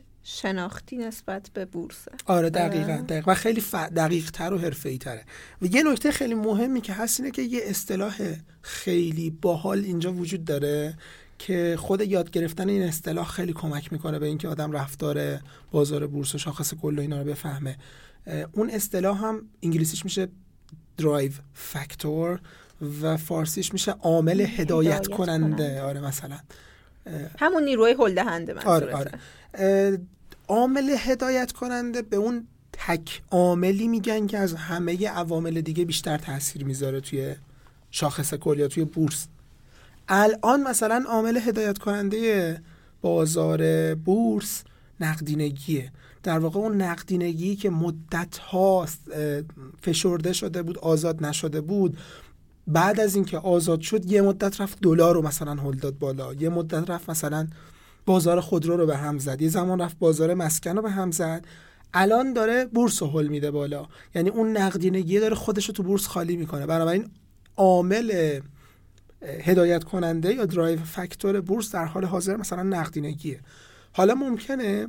S1: شناختی نسبت به بورس.
S2: آره دقیقاً. و خیلی دقیق تر و حرفه‌ای تره. و یه نکته خیلی مهمی که هست اینه که یه اصطلاح خیلی باحال اینجا وجود داره که خود یاد گرفتن این اصطلاح خیلی کمک میکنه به اینکه آدم رفتار بازار بورس و شاخص کل و اینا رو بفهمه. اون اصطلاح هم انگلیسیش میشه درایو فاکتور و فارسیش میشه عامل هدایت کننده. آره مثلا
S1: همون نیروی هل دهنده منظورته.
S2: آره. عامل هدایت کننده به اون تک عاملی میگن که از همه عوامل دیگه بیشتر تاثیر میذاره توی شاخص کل یا توی بورس. الان مثلا عامل هدایت کننده بازار بورس نقدینگیه. در واقع اون نقدینگی که مدت هاست فشرده شده بود، آزاد نشده بود، بعد از اینکه آزاد شد یه مدت رفت دلار رو مثلا هل داد بالا، یه مدت رفت مثلا بازار خودرو رو به هم زد، یه زمان رفت بازار مسکن رو به هم زد، الان داره بورس رو هل میده بالا. یعنی اون نقدینگی داره خودش رو تو بورس خالی میکنه. بنابراین عامل هدایت کننده یا درایو فاکتور بورس در حال حاضر مثلا نقدینگیه. حالا ممکنه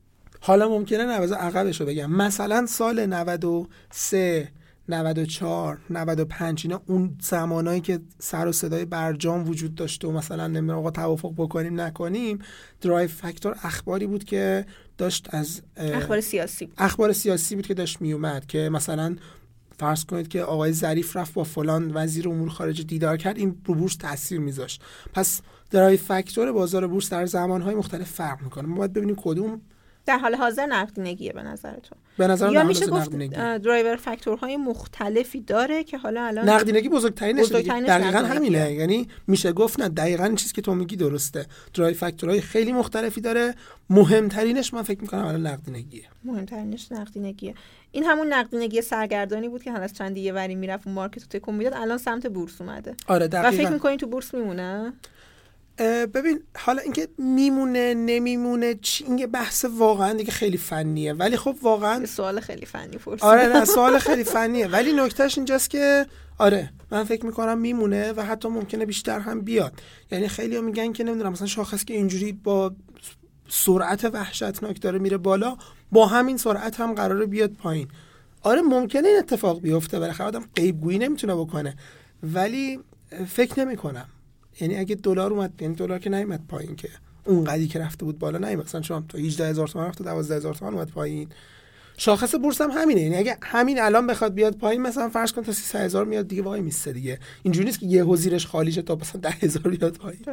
S2: نه بذار عقبش رو بگم، مثلا سال 93 94 95 اینا اون زمانایی که سر و صدای برجام وجود داشته و مثلا نمیدونم آقا توافق بکنیم نکنیم، درایو فاکتور اخباری بود که داشت از اخبار سیاسی بود که داشت میومد که مثلا فرض کنید که آقای ظریف رفت با فلان وزیر امور خارجه دیدار کرد، این رو بورس تاثیر میذاشت. پس درایو فاکتور بازار بورس در زمانهای مختلف فرق میکنه. ما باید ببینیم کدوم
S1: در حال حاضر نقدینگیه به نظر تو؟
S2: به نظر من
S1: یا میشه گفت درایور فاکتورهای مختلفی داره که حالا الان
S2: نقدینگی بزرگترینش دقیقاً همینه. یعنی میشه گفت نه دقیقاً این چیزی که تو میگی درسته. درایو فاکتورهای خیلی مختلفی داره، مهمترینش من فکر میکنم الان نقدینگیه.
S1: مهمترینش نقدینگیه. این همون نقدینگی سرگردانی بود که هر از چندی یه وری میرفت اون مارکت رو تکون میداد، الان سمت بورس اومده.
S2: آره دقیقاً.
S1: و فکر میکنین تو بورس میمونه؟
S2: ببین حالا اینکه میمونه نمیمونه این یه بحث واقعا دیگه خیلی فنیه، ولی خب واقعا
S1: سوال خیلی فنی پرسیدم.
S2: آره نه سوال خیلی فنیه، ولی نکتهش اینجاست که آره من فکر میکنم میمونه و حتی ممکنه بیشتر هم بیاد. یعنی خیلی‌ها میگن که نمیدونم مثلا شاخص که اینجوری با سرعت وحشتناک داره میره بالا، با همین سرعت هم قراره بیاد پایین. آره ممکنه این اتفاق بیفته، بالاخره آدم غیب گویی نمیتونه بکنه، ولی فکر نمیکنم. یعنی اگه دلار اومد، یعنی دلار که نیومد پایین که اون قدری که رفته بود بالا نیومد، مثلا شما تا 18000 تومان رفت تا 12000 تومان اومد پایین. شاخص بورس هم همینه. یعنی اگه همین الان بخواد بیاد پایین، مثلا فرض کن تا 30000 میاد دیگه، وای میسته دیگه. اینجوری نیست که یهو زیرش خالی شه تا مثلا 10000 بیاد پایین.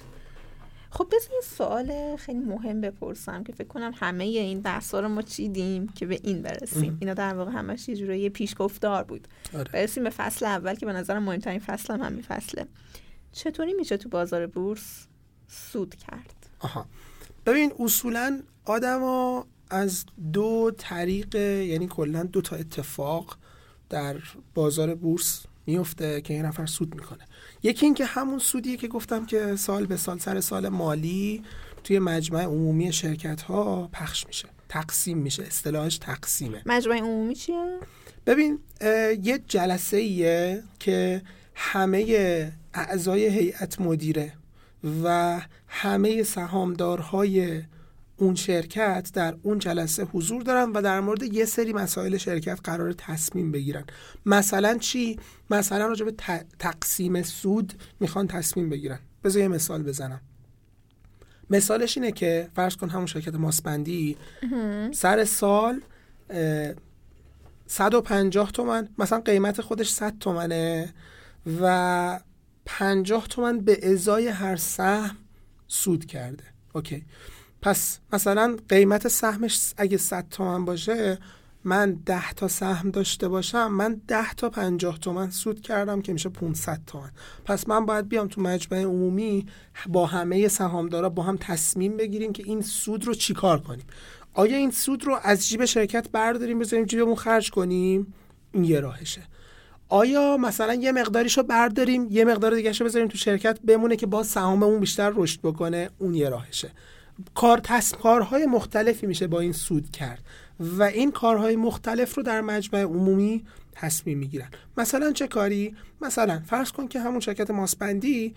S1: خب بذار یه سوال خیلی مهم بپرسم که فکر کنم همه این بحثا رو ما چیدیم که به این برسیم. اینا در واقع همش یه جوری پیشگفتار بود. برسیم به فصل اول که به نظرم مهمترین فصل هم همین فصله. چطوری میشه تو بازار بورس سود کرد؟
S2: ببین اصولاً آدما از دو طریق، یعنی کلا دو تا اتفاق در بازار بورس میفته که یه نفر سود میکنه. یکی این که همون سودیه که گفتم که سال به سال سر سال مالی توی مجمع عمومی شرکت ها پخش میشه، تقسیم میشه. اصطلاحش تقسیمه.
S1: مجمع عمومی چیه؟
S2: ببین یه جلسه ایه که همه اعضای هیئت مدیره و همه سهامدارهای اون شرکت در اون جلسه حضور دارن و در مورد یه سری مسائل شرکت قرار تصمیم بگیرن. مثلا چی؟ مثلا راجع به تقسیم سود میخوان تصمیم بگیرن. بذار یه مثال بزنم. مثالش اینه که فرض کن همون شرکت ماسپندی سر سال 150 تومن مثلا قیمت خودش 100 تومنه و 50 تومن به ازای هر سهم سود کرده. اوکی، پس مثلا قیمت سهمش اگه 100 تومن باشه، من 10 تا سهم داشته باشم، من 10 تا 50 تومن سود کردم که میشه 500 تومن. پس من باید بیام تو مجمع عمومی با همه سهامدارا با هم تصمیم بگیریم که این سود رو چیکار کنیم. آیا این سود رو از جیب شرکت برداریم بذاریم جیبمون خرج کنیم؟ این یه راهشه. آیا مثلا یه مقداریشو برداریم یه مقدار دیگه‌شو بذاریم تو شرکت بمونه که باز سهاممون بیشتر رشد بکنه؟ اون یه راهشه. کارهای مختلفی میشه با این سود کرد و این کارهای مختلف رو در مجمع عمومی تصمیم میگیرن. مثلا چه کاری؟ مثلا فرض کن که همون شرکت ماسپندی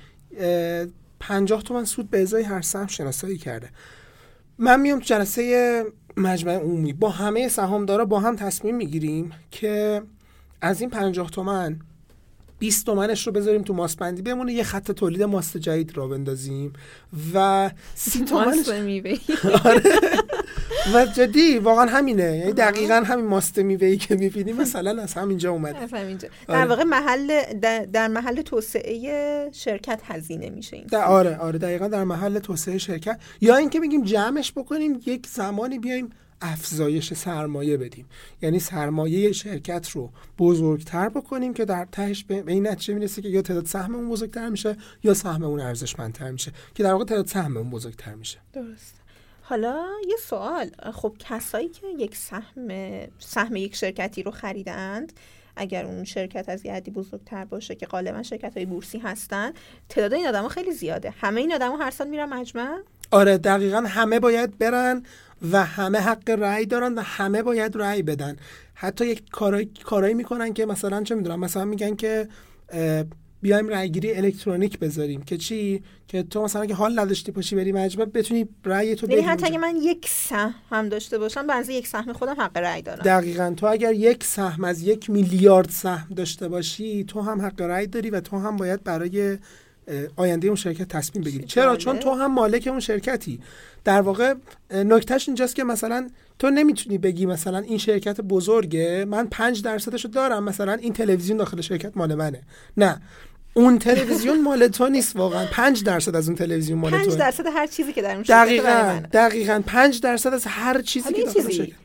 S2: 50 تومن سود به ازای هر سهم شناسایی کرده. من میام تو جلسه مجمع عمومی با همه سهامدارا با هم تصمیم میگیریم که از این 50 تومن 20 تومنش رو بذاریم تو ماسپندی بمونه، یه خط تولید ماست جدید را بندازیم و 30 تومنش آره و جدی واقعا همینه، یعنی دقیقاً همین ماست میوه‌ای که می‌بینیم مثلا از همینجا اومده.
S1: از همینجا در واقع در محل توسعه شرکت هزینه میشه این.
S2: آره دقیقاً در محل توسعه شرکت، یا اینکه بگیم جمعش بکنیم یک زمانی بیایم افزایش سرمایه بدیم، یعنی سرمایه شرکت رو بزرگتر بکنیم که در تهش به این نتیجه میرسه که یا تعداد سهممون بزرگتر میشه یا سهممون ارزشمندتر میشه، که در واقع تعداد سهممون بزرگتر میشه.
S1: درست. حالا یه سوال، خب کسایی که یک سهم یک شرکتی رو خریدند، اگر اون شرکت از یه حدی بزرگتر باشه که غالبا شرکت‌های بورسی هستن، تعداد این آدما خیلی زیاده. همه این آدما هر سال میرن مجمع؟
S2: آره دقیقاً، همه باید برن و همه حق رأی دارن و همه باید رأی بدن. حتی یک کارایی میکنن که مثلا چه میدونم، مثلا میگن که بیایم رأیگیری الکترونیک بذاریم که چی؟ که تو مثلا که حال نداشتی پاشی بری مجمع بتونی رأی تو بدی.
S1: یعنی حتی اگه من یک سهم هم داشته باشم به اندازه یک سهم خودم حق رأی دارم.
S2: دقیقاً، تو اگر یک سهم از 1 میلیارد سهم داشته باشی تو هم حق رأی داری و تو هم باید برای آینده اون شرکت تصمیم بگیری. چرا؟ چون تو هم مالک اون شرکتی. در واقع نکتهش اینجاست که مثلا تو نمیتونی بگی مثلا این شرکت بزرگه، من 5% دارم، مثلا این تلویزیون داخل شرکت مال منه. نه، اون تلویزیون مال تو نیست واقعا. 5% از اون تلویزیون مال توه.
S1: 5% هر چیزی که در اون شرکت
S2: دقیقاً 5% از هر چیزی که داخل شرکت.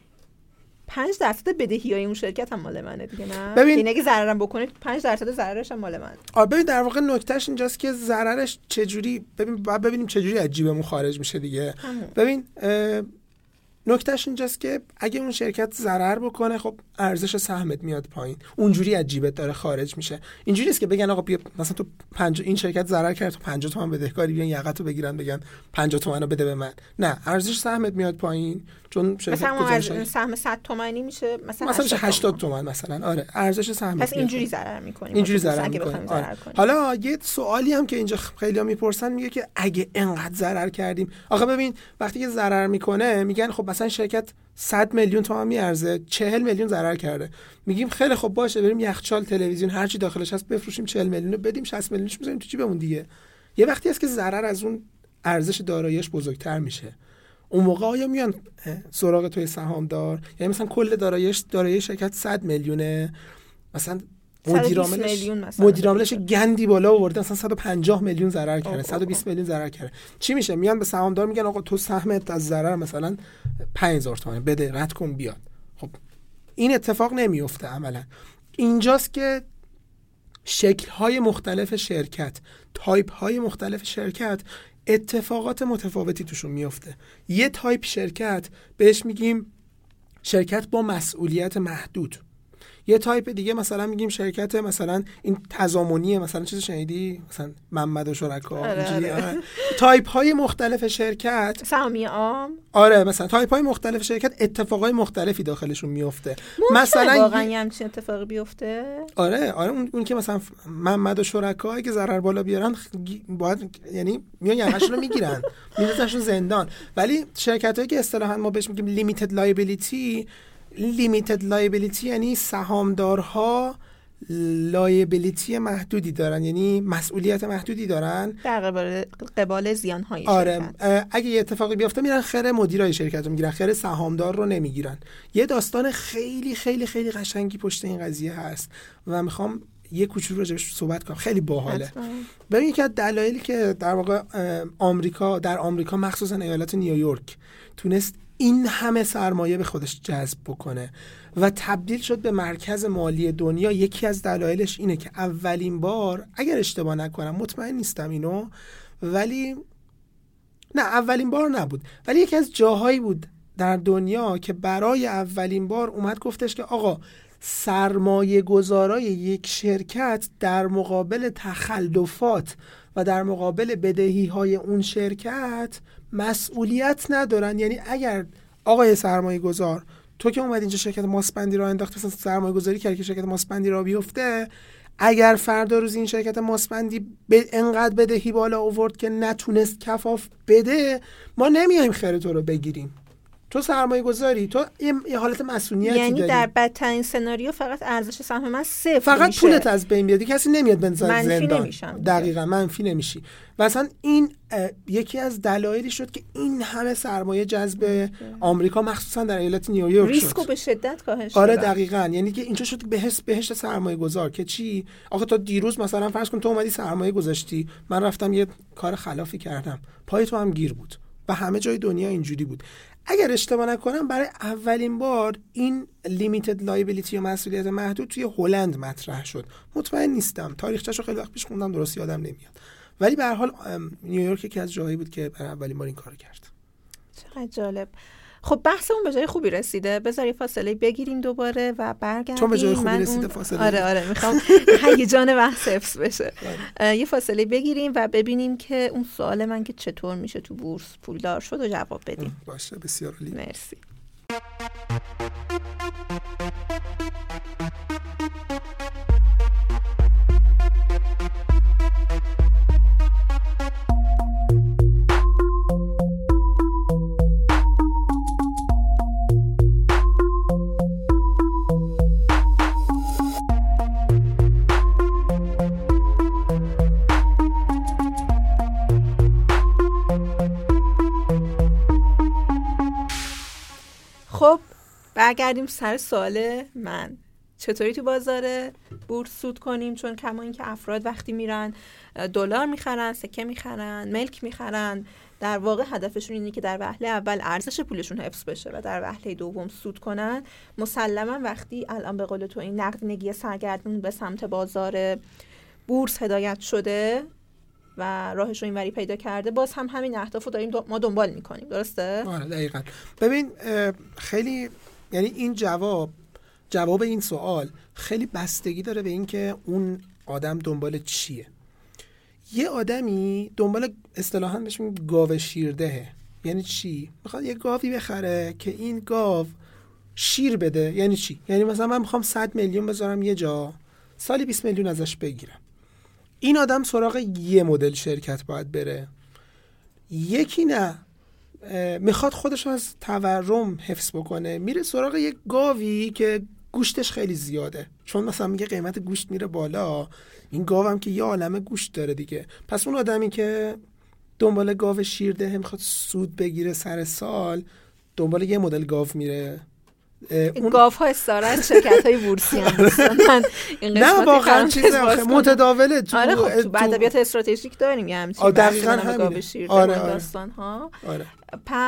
S1: 5% بدهیای اون شرکت هم مال منه دیگه. نه
S2: ببین
S1: این اگه ضررم بکنه 5% ضررش هم مال من.
S2: ببین در واقع نکتهش اینجاست که ضررش چجوری، ببینیم چجوری از جیبمون خارج میشه دیگه. ببین نکتهش اینجاست که اگه اون شرکت ضرر بکنه، خب ارزش سهمت میاد پایین، اونجوری از جیبت داره خارج میشه. اینجوری نیست که بگن آقا بیا مثلا تو این شرکت ضرر کرد تو 50 تومن بدهکاری، بیان یقتو بگیرن بگن 50 تومن رو بده به من. نه، ارزش سهمت میاد پایین، چون شرکت
S1: مثلا سهم 100 تومانی میشه مثلا
S2: 80 تومن مثلا. آره ارزش سهم.
S1: پس اینجوری ضرر میکنیم.
S2: اینجوری ضرر میکنیم. آره. حالا یه سوالی هم که اینجا خیلی‌ها میپرسن، میگه که اگه انقدر ضرر کردیم، آخه ببین وقتی که ضرر میکنه میگن خب مثلا شرکت 100 میلیون تومان میارزه، 40 میلیون ضرر کرده. میگیم خیلی خب باشه، بریم یخچال، تلویزیون، هر چی داخلش هست بفروشیم، 40 میلیون رو بدیم، 60 میلیونش بزنیم تو جیبمون دیگه. یه وقتی هست که ضرر از اون ارزش داراییش بزرگتر میشه، اون موقع آیا میان سراغ توی سهامدار؟ یعنی مثلا کل دارایی شرکت 100 میلیونه، مثلا مدیر عاملش گندی بالا آورده مثلا 150 میلیون ضرر کرده، 120 میلیون ضرر کرده. چی میشه؟ میان به سهامدار میگن آقا تو سهمت از ضرر مثلا 5000 تومان بده، رد کن بیاد. خب این اتفاق نمیفته عملا. اینجاست که شکل‌های مختلف شرکت، تایپ‌های مختلف شرکت اتفاقات متفاوتی توشون میفته. یه تایپ شرکت بهش میگیم شرکت با مسئولیت محدود، یه تایپ دیگه مثلا میگیم شرکت مثلا این تضامنیه، مثلا چیز شنیدی مثلا محمد و شرکا، تایپ های مختلف شرکت،
S1: سهامی عام،
S2: آره مثلا تایپ های مختلف شرکت اتفاقای مختلفی داخلشون میفته. مثلا
S1: واقعا همچین اتفاقی بیفته؟
S2: آره اون که مثلا محمد و شرکا اگه ضرر بالا بیارن باید یعنی میان یقه‌شون رو میگیرن میذارنشون زندان. ولی شرکتایی که اصطلاحاً ما بهش میگیم لیمیتد لایبیلیتی یعنی سهامدارها لایبیلیتی محدودی دارن، یعنی مسئولیت محدودی دارن
S1: در قبال زیان‌های شرکت.
S2: آره اگه یه اتفاقی بیفته میرن خیر مدیرای شرکت رو میگیرن، خیر سهامدار رو نمیگیرن. یه داستان خیلی خیلی خیلی قشنگی پشت این قضیه هست و میخوام یه کوچولو راجعش صحبت کنم، خیلی باحاله. ببین یکی از دلایلی که در واقع در آمریکا مخصوصا ایالت نیویورک تونست این همه سرمایه به خودش جذب بکنه و تبدیل شد به مرکز مالی دنیا، یکی از دلایلش اینه که اولین بار، اگر اشتباه نکنم مطمئن نیستم اینو، ولی نه اولین بار نبود، ولی یکی از جاهایی بود در دنیا که برای اولین بار اومد گفتش که آقا سرمایه گذارای یک شرکت در مقابل تخلفات و در مقابل بدهی های اون شرکت مسئولیت ندارن. یعنی اگر آقای سرمایه گذار تو که اومد اینجا شرکت ماسپندی را انداخت، مثلا سرمایه گذاری کردی که شرکت ماسپندی را بیفته، اگر فردا روز این شرکت ماسپندی انقدر بدهی بالا آورد که نتونست کفاف بده، ما نمیایم خیر تو رو بگیریم. تو سرمایه گذاری، تو یه حالت مسئولیتی
S1: یعنی
S2: داری.
S1: در بدترین سناریو فقط ارزش سهم من صفر
S2: فقط
S1: میشه.
S2: پولت از بین بیاد، کسی نمیاد بنزن زندان.
S1: نمیشم.
S2: دقیقاً منفی نمیشی. مثلا این یکی از دلایلی شد که این همه سرمایه جذب آمریکا مخصوصا در ایالت نیویورک شد.
S1: ریسکو به شدت کاهش
S2: آره
S1: داد.
S2: دقیقاً، یعنی که اینجا شد بهشت سرمایه گذار که چی؟ آخه تا دیروز مثلا فرض کن تو اومدی سرمایه گذاشتی، من رفتم یه کار خلافی کردم، پای تو هم گیر بود و همه جای دنیا اینجوری بود. اگر اشتباه نکنم برای اولین بار این لیمیتد لایبیلیتی یا مسئولیت محدود توی هلند مطرح شد. مطمئن نیستم، تاریخچه‌شو خیلی وقت پیش خوندم، درست یادم نمیاد. ولی به هر حال نیویورک یکی از جاهایی بود که برای اولین بار این کارو کرد.
S1: چقدر جالب. خب بحثمون به جای خوبی رسیده. بذار یه فاصله بگیریم دوباره و برگردیم.
S2: چون به جای خوبی رسیده فاصله.
S1: آره میخوام هیجان بحث حفظ بشه. یه فاصله بگیریم و ببینیم که اون سوال من که چطور میشه تو بورس پولدار شد و جواب بدیم.
S2: باشه، بسیار عالی.
S1: مرسی. خب برگردیم سر سوال من. چطوری تو بازار بورس سود کنیم؟ چون کما این که افراد وقتی میرن دلار میخرن، سکه میخرن، ملک میخرن، در واقع هدفشون اینه که در وهله اول ارزش پولشون حفظ بشه و در وهله دوم سود کنن. مسلما وقتی الان به قول تو این نقدینگی سرگردون به سمت بازار بورس هدایت شده و راهش رو اینوری پیدا کرده، باز هم همین اهداف رو داریم ما دنبال میکنیم. درسته؟
S2: آره دقیقاً. ببین خیلی، یعنی این جواب این سوال خیلی بستگی داره به این که اون آدم دنبال چیه. یه آدمی دنبال اصطلاحاً بهش میگیم گاو شیردهه. یعنی چی؟ میخواد یه گاوی بخره که این گاو شیر بده. یعنی چی؟ یعنی مثلا من میخوام 100 میلیون بذارم یه جا، سالی 20 میلیون ازش بگیرم. این آدم سراغ یه مدل شرکت باید بره. یکی نه، میخواد خودش از تورم حفظ بکنه، میره سراغ یک گاوی که گوشتش خیلی زیاده، چون مثلا میگه قیمت گوشت میره بالا، این گاو هم که یه عالمه گوشت داره دیگه. پس اون آدمی که دنبال گاو شیرده میخواد سود بگیره سر سال، دنبال یه مدل گاو میره.
S1: این گاوها استاره از شرکت‌های بورسی هستن.
S2: نه واقعا چیز متداوله تو.
S1: آره خب تو ادبیات استراتژیک داریم یه همچین
S2: دقیقاً همینه.
S1: آره داستان‌ها.
S2: آره.
S1: پس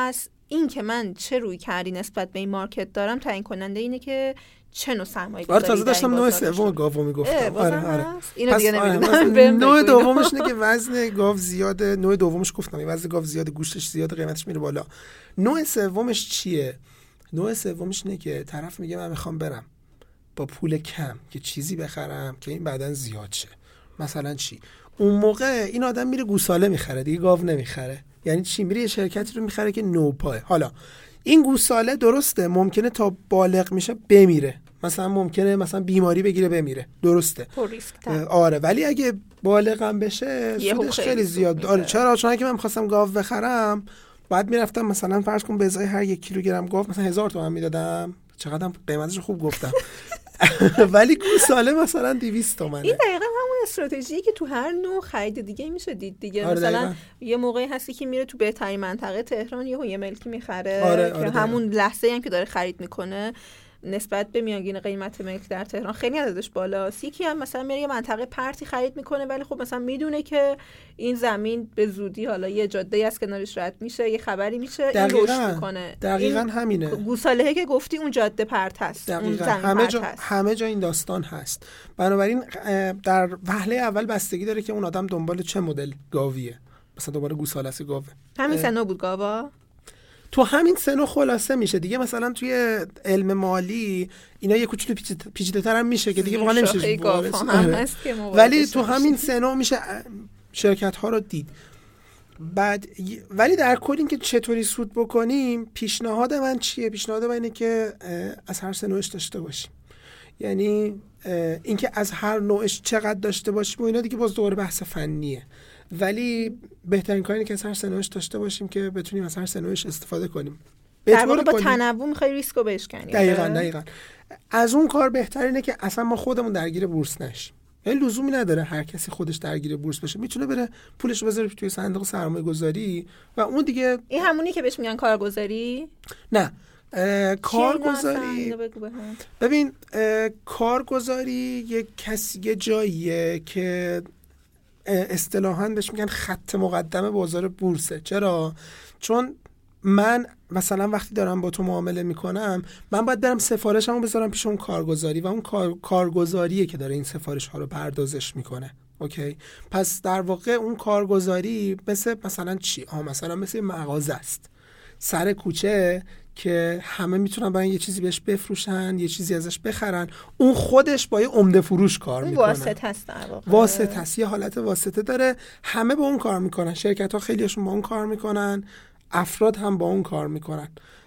S1: این که من چه روی کردی نسبت به این مارکت دارم تعیین کننده اینه که چه نوع سرمایه‌گذاری
S2: تازه داشتم نوع سوم گاو میگفتم.
S1: آره اینو دیگه نمیدونم.
S2: نوع دومش اینه که وزن گاو زیاده، نوع دومش گفتم وزن گاو زیاده، گوشتش زیاده، قیمتش میره بالا. نوع سومش چیه؟ نوع سومش اینه که طرف میگه من میخوام برم با پول کم که چیزی بخرم که این بعدن زیاد شه. مثلا چی؟ اون موقع این آدم میره گوساله میخره دیگه، گاو نمیخره. یعنی چی؟ میره یه شرکتی رو میخره که نوپاه. حالا این گوساله درسته ممکنه تا بالغ میشه بمیره، مثلا ممکنه مثلا بیماری بگیره بمیره، درسته آره، ولی اگه بالغ هم بشه سودش خیلی زیاد. آره چرا؟ چون اگه من می‌خواستم گاو بخرم بعد میرفتم مثلا فرض کن به ازای هر 1 کیلوگرم گاو مثلا 1000 تومان میدادم، چقدرم قیمتش خوب گفتم ولی گوساله مثلا 200 تومنه.
S1: این دقیقاً همون استراتژیه که تو هر نوع خرید دیگه میشه دید دیگه.
S2: آره
S1: مثلا
S2: دقیقا.
S1: یه موقعی هستی که میره تو بهترین منطقه تهران یه ملکی میخره
S2: آره
S1: که همون لحظه‌ای هم که داره خرید میکنه نسبت به میانگین قیمت ملک در تهران خیلی عددش بالاست. یکی هم مثلا میره یه منطقه پرتی خرید میکنه ولی خب مثلا میدونه که این زمین به زودی حالا یه جاده‌ای از کنارش رد میشه، یه خبری میشه، این رشد میکنه.
S2: دقیقاً همینه.
S1: گوساله‌ای که گفتی اون جاده پرت هست، اون زمین
S2: همه جا این داستان هست. بنابراین در وهله اول بستگی داره که اون آدم دنبال چه مدل گاویه. مثلا دنبال گوساله است گاوه.
S1: همین سنو بود گاوا.
S2: تو همین سنو خلاصه میشه دیگه. مثلا توی علم مالی اینا یه کوچولو پیچیده‌تر هم میشه که دیگه واقعا نمیشه ولی تو همین سنو میشه شرکت ها رو دید. بعد ولی در کل این که چطوری سود بکنیم، پیشنهاد من چیه؟ پیشنهاد من اینه که از هر سه نوعش داشته باشیم. یعنی اینکه از هر نوعش چقدر داشته باشیم و اینا دیگه باز دوباره بحث فنیه، ولی بهترین کاری اینه که از هر سه نوعش داشته باشیم که بتونیم از هر سه نوعش استفاده کنیم.
S1: در واقع با تنوع می‌خوای ریسکو بشکنی.
S2: دقیقاً. از اون کار بهترینه که اصلا ما خودمون درگیر بورس نشیم. یعنی لزومی نداره هر کسی خودش درگیر بورس بشه، میتونه بره پولش رو بذاره توی صندوق سرمایه‌گذاری و اون دیگه.
S1: این همونی که بهش میگن کارگزاری؟
S2: نه، کارگزاری. ببین کارگزاری یه جاییه که اصطلاحاً بهش میگن خط مقدم بازار بورسه. چرا؟ چون من مثلا وقتی دارم با تو معامله میکنم من باید برم سفارشمو بذارم پیش اون کارگزاری و اون کارگزاریه که داره این سفارش ها رو پردازش میکنه. اوکی؟ پس در واقع اون کارگزاری مثلا چی؟ مثلا مثل مغازه است سر کوچه که همه میتونن برای یه چیزی بهش بفروشن، یه چیزی ازش بخرن. اون خودش با یه عمده فروش کار میکنه.
S1: واسطه است در واقع.
S2: واسطه است، یه حالت واسطه داره. همه با اون کار میکنن، شرکت ها خیلیشون با اون کار میکنن، افراد هم با اون کار میکنن.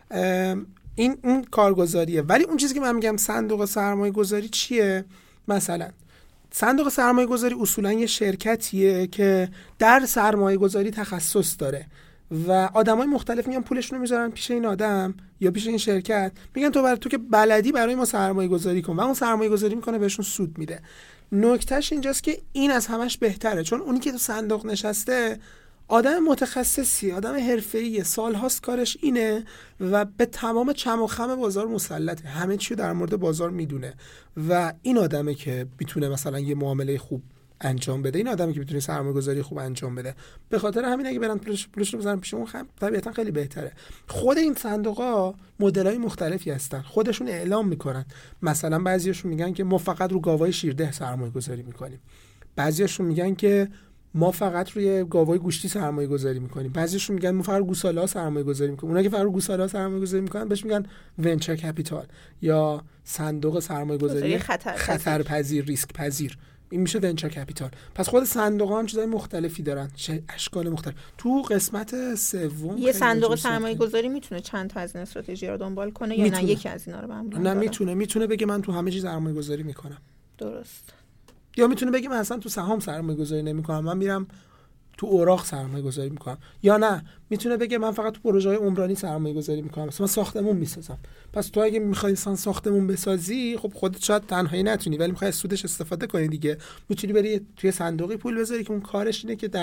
S2: این اون کارگزاریه. ولی اون چیزی که من میگم صندوق سرمایه گذاری چیه؟ مثلا صندوق سرمایه گذاری اصولا یه شرکتیه که در سرمایه گذاری تخصص داره و آدمای مختلف میان پولشون رو میذارن پیش این آدم یا پیش این شرکت، میگن تو که بلدی برای ما سرمایه گذاری کن و اون سرمایه گذاری میکنه بهشون سود میده. نکتهش اینجاست که این از همش بهتره، چون اونی که تو صندوق نشسته آدم متخصصی، آدم حرفه‌ایه، سالهاست کارش اینه و به تمام چم و خم بازار مسلطه، همه چی در مورد بازار میدونه و این آدمه که میتونه مثلا یه معامله خوب انجام بده، این آدمی که میتونه سرمایه‌گذاری خوب انجام بده. به خاطر همین اگه برن پولش رو بزنن پیش اون طبیعتا خیلی بهتره. خود این صندوق‌ها مدل‌های مختلفی هستن، خودشون اعلام میکنن. مثلا بعضیاشون میگن که ما فقط رو گاوای شیرده سرمایه‌گذاری میکنیم، بعضیاشون میگن که ما فقط روی گاوای گوشتی سرمایه‌گذاری میکنیم، بعضیاشون میگن ما فقط گوساله‌ها سرمایه‌گذاری میکنیم. اونایی که فقط گوساله‌ها سرمایه‌گذاری میکنن بهش میگن ونچر کپیتال یا صندوق سرمایه‌گذاری خطرپذیر، ریسک پذیر. این میشه ونچر کپیتال. پس خود صندوق‌ها هم چیزای مختلفی دارن، اشکال مختلف. تو قسمت سوم
S1: یه صندوق سرمایه‌گذاری میتونه چند تا از این استراتژی رو دنبال کنه یا نه یکی از اینا رو برام؟
S2: نه، میتونه بگه من تو همه چیز سرمایه‌گذاری میکنم.
S1: درست.
S2: یا میتونه بگه من اصلا تو سهام سرمایه‌گذاری نمی‌کنم، من میرم تو اوراق سرمایه‌گذاری می‌کنم. یا نه میتونه بگه من فقط تو پروژه‌های عمرانی سرمایه‌گذاری می‌کنم، مثلا ساختمون می‌سازم. پس تو اگه می‌خوای ساختمون بسازی، خب خودت شاید تنهایی نتونی ولی می‌خوای از سودش استفاده کنی دیگه، میتونی بری توی صندوقی پول بذاری که اون کارش اینه که در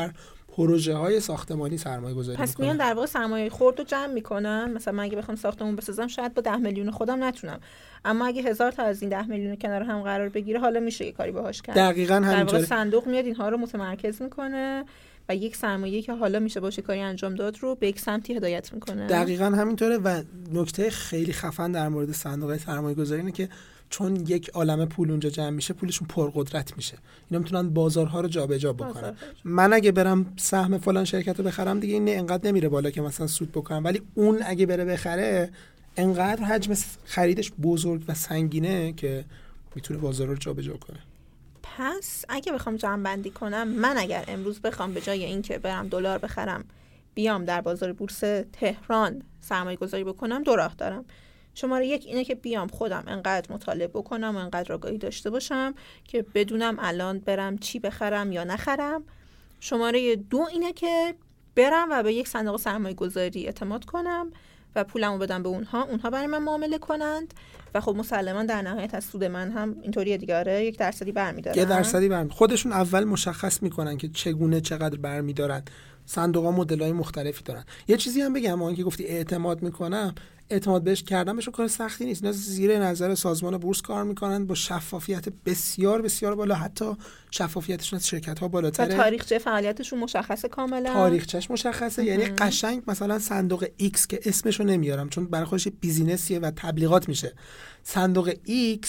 S2: پروژه های ساختمانی سرمایه گذاری
S1: پس میان در واقع سرمایه خرد رو جمع میکنن. مثلا من اگه بخوام ساختمون بسازم شاید با 10 میلیون خودم نتونم، اما اگه 1000 تا از این 10 میلیون کنار هم قرار بگیره حالا میشه یه کاری باهاش کرد.
S2: دقیقاً همینطوره.
S1: در واقع صندوق میاد اینها رو متمرکز میکنه و یک سرمایه‌ای که حالا میشه باشه کاری انجام داد رو به یک سمتی هدایت میکنه.
S2: دقیقاً همینطوره. و نکته خیلی خفن در مورد صندوق سرمایه گذاری اینه که چون یک عالمه پول اونجا جمع میشه، پولشون پرقدرت میشه، اینا میتونن بازارها رو جابجا بکنن. من اگه برم سهم فلان شرکت رو بخرم دیگه این انقدر نمیره بالا که مثلا سود بکنم، ولی اون اگه بره بخره انقدر حجم خریدش بزرگ و سنگینه که میتونه بازار رو جابجا کنه.
S1: پس اگه بخوام جمع بندی کنم، من اگر امروز بخوام به جای این که برم دلار بخرم بیام در بازار بورس تهران سرمایه گذاری بکنم، دو راه دارم. شماره یک اینه که بیام خودم انقدر مطالعه بکنم و انقدر آگاهی داشته باشم که بدونم الان برم چی بخرم یا نخرم. شماره دو اینه که برم و به یک صندوق سرمایه گذاری اعتماد کنم و پولمو بدم به اونها برای من معامله کنند و خب مسلما در نهایت از سود من هم اینطوریه دیگه. آره 1% برمیدارن.
S2: 1% برمیدارن. خودشون اول مشخص میکنن که چگونه چقدر برمیدارن. صندوق‌ها مدل‌های مختلفی دارن. یه چیزی هم بگم، اون که گفتی اعتماد میکنم، اعتماد بهش کردن بهشون کار سختی نیست. اینا زیر نظر سازمان بورس کار میکنن با شفافیت بسیار بسیار بالا، حتی شفافیتشون از شرکت‌ها بالاتره.
S1: تاریخچه فعالیتشون مشخصه کاملا.
S2: تاریخچه‌اش مشخصه. یعنی قشنگ مثلا صندوق X که اسمشو نمیارم چون برای خودش بیزینسیه و تبلیغات میشه، صندوق X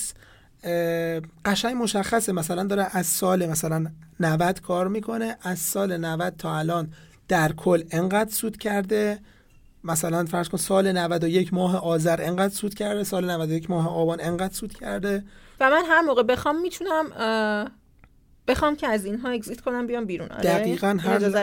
S2: قشنگ مشخصه، مثلا داره از سال مثلا 90 کار میکنه، از سال 90 تا الان در کل انقدر سود کرده، مثلا فرض کن سال 91 ماه آذر انقدر سود کرده، سال 91 ماه آبان انقدر سود کرده و
S1: من هر موقع بخوام میتونم بخوام که از اینها اگزیت کنم بیام بیرون. آره
S2: دقیقاً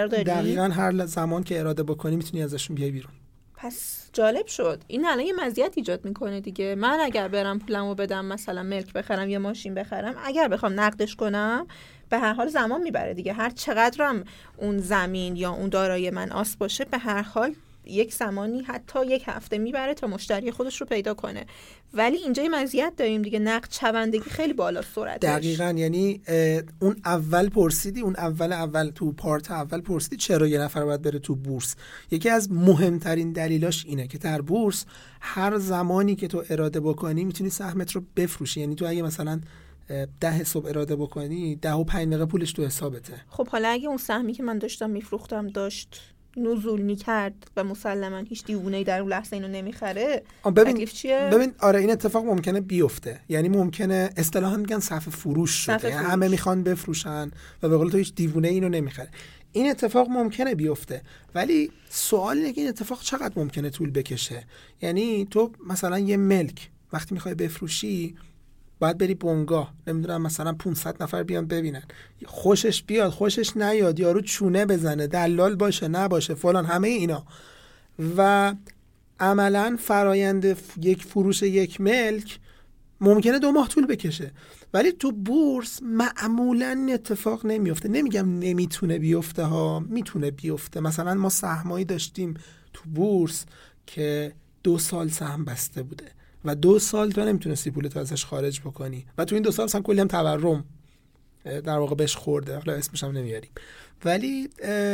S2: هر زمان که اراده بکنی میتونی ازشون بیای بیرون.
S1: پس جالب شد. این الان یه مزیت ایجاد میکنه دیگه. من اگر برم پولمو بدم مثلا ملک بخرم یا ماشین بخرم، اگر بخوام نقدش کنم به هر حال زمان میبره دیگه. هر چقدرم اون زمین یا اون دارایی من آس باشه، به هر حال یک زمانی حتی یک هفته میبره تا مشتری خودش رو پیدا کنه. ولی اینجا یه مزیت داریم دیگه، نقد شوندگی خیلی بالا سرعتش.
S2: دقیقاً. یعنی اون اول پرسیدی، اون اول تو پارت اول پرسیدی چرا یه نفر باید بره تو بورس. یکی از مهمترین دلیلاش اینه که در بورس هر زمانی که تو اراده بکنی میتونی سهمت رو بفروشی. یعنی تو اگه مثلا 10 صبح اراده بکنی 10 و 5 دقیقه پولش تو حسابته.
S1: خب حالا اگه اون سهمی که من داشتم میفروختم داشت نزول میکرد و مسلما هیچ دیوونه‌ای در اون لحظه اینو نمیخره، تکلیف چیه؟
S2: ببین آره این اتفاق ممکنه بیفته. یعنی ممکنه اصطلاحاً میگن صف فروش شده، همه میخوان بفروشن و به قول تو هیچ دیوونه اینو نمیخره. این اتفاق ممکنه بیفته، ولی سوال اینه که این اتفاق چقدر ممکنه طول بکشه. یعنی تو مثلا یه ملک وقتی میخوای بفروشی باید بری بنگاه، نمیدونم مثلا 500 نفر بیان ببینن، خوشش بیاد خوشش نیاد، یارو چونه بزنه، دلال باشه نباشه فلان، همه اینا. و عملا فرایند یک فروش یک ملک ممکنه 2 ماه طول بکشه. ولی تو بورس معمولا اتفاق نمیفته. نمیگم نمیتونه بیفته ها، میتونه بیفته. مثلا ما سهمایی داشتیم تو بورس که 2 سال سهم بسته بوده و 2 سال تو نمیتونستی پولتو ازش خارج بکنی و تو این 2 سال مثلا کلی هم تورم در واقع بهش خورده، حالا اسمش هم نمیاریم. ولی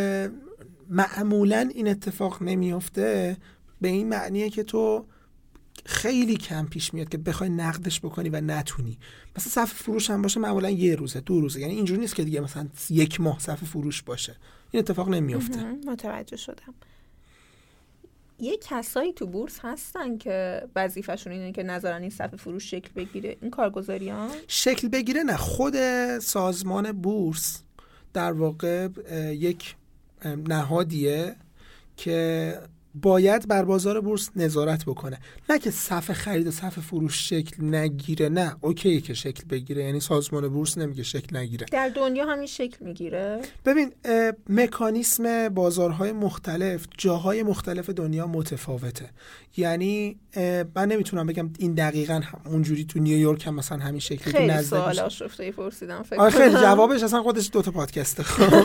S2: معمولا این اتفاق نمیفته به این معنیه که تو خیلی کم پیش میاد که بخوای نقدش بکنی و نتونی. مثلا صف فروش هم باشه معمولا 1 روزه 2 روزه، یعنی اینجوری نیست که دیگه مثلا 1 ماه صف فروش باشه. این اتفاق نمیفته.
S1: متوجه شدم. یه کسایی تو بورس هستن که وظیفه‌شون اینه که نذارن این صف فروش شکل بگیره. این کارگزاریان
S2: شکل بگیره نه، خود سازمان بورس در واقع یک نهادیه که باید بر بازار بورس نظارت بکنه. نه که صف خرید و صف فروش شکل نگیره، نه اوکی که شکل بگیره. یعنی سازمان بورس نمیگه شکل نگیره.
S1: در دنیا همین شکل میگیره.
S2: ببین مکانیسم بازارهای مختلف جاهای مختلف دنیا متفاوته. یعنی من نمیتونم بگم این دقیقاً اونجوری تو نیویورک هم مثلا همین شکلی که نزدیک.
S1: خیلی سوال آشفته‌ای پرسیدم فکر کنم.
S2: خیلی جوابش اصلا خودش 2 تا پادکسته.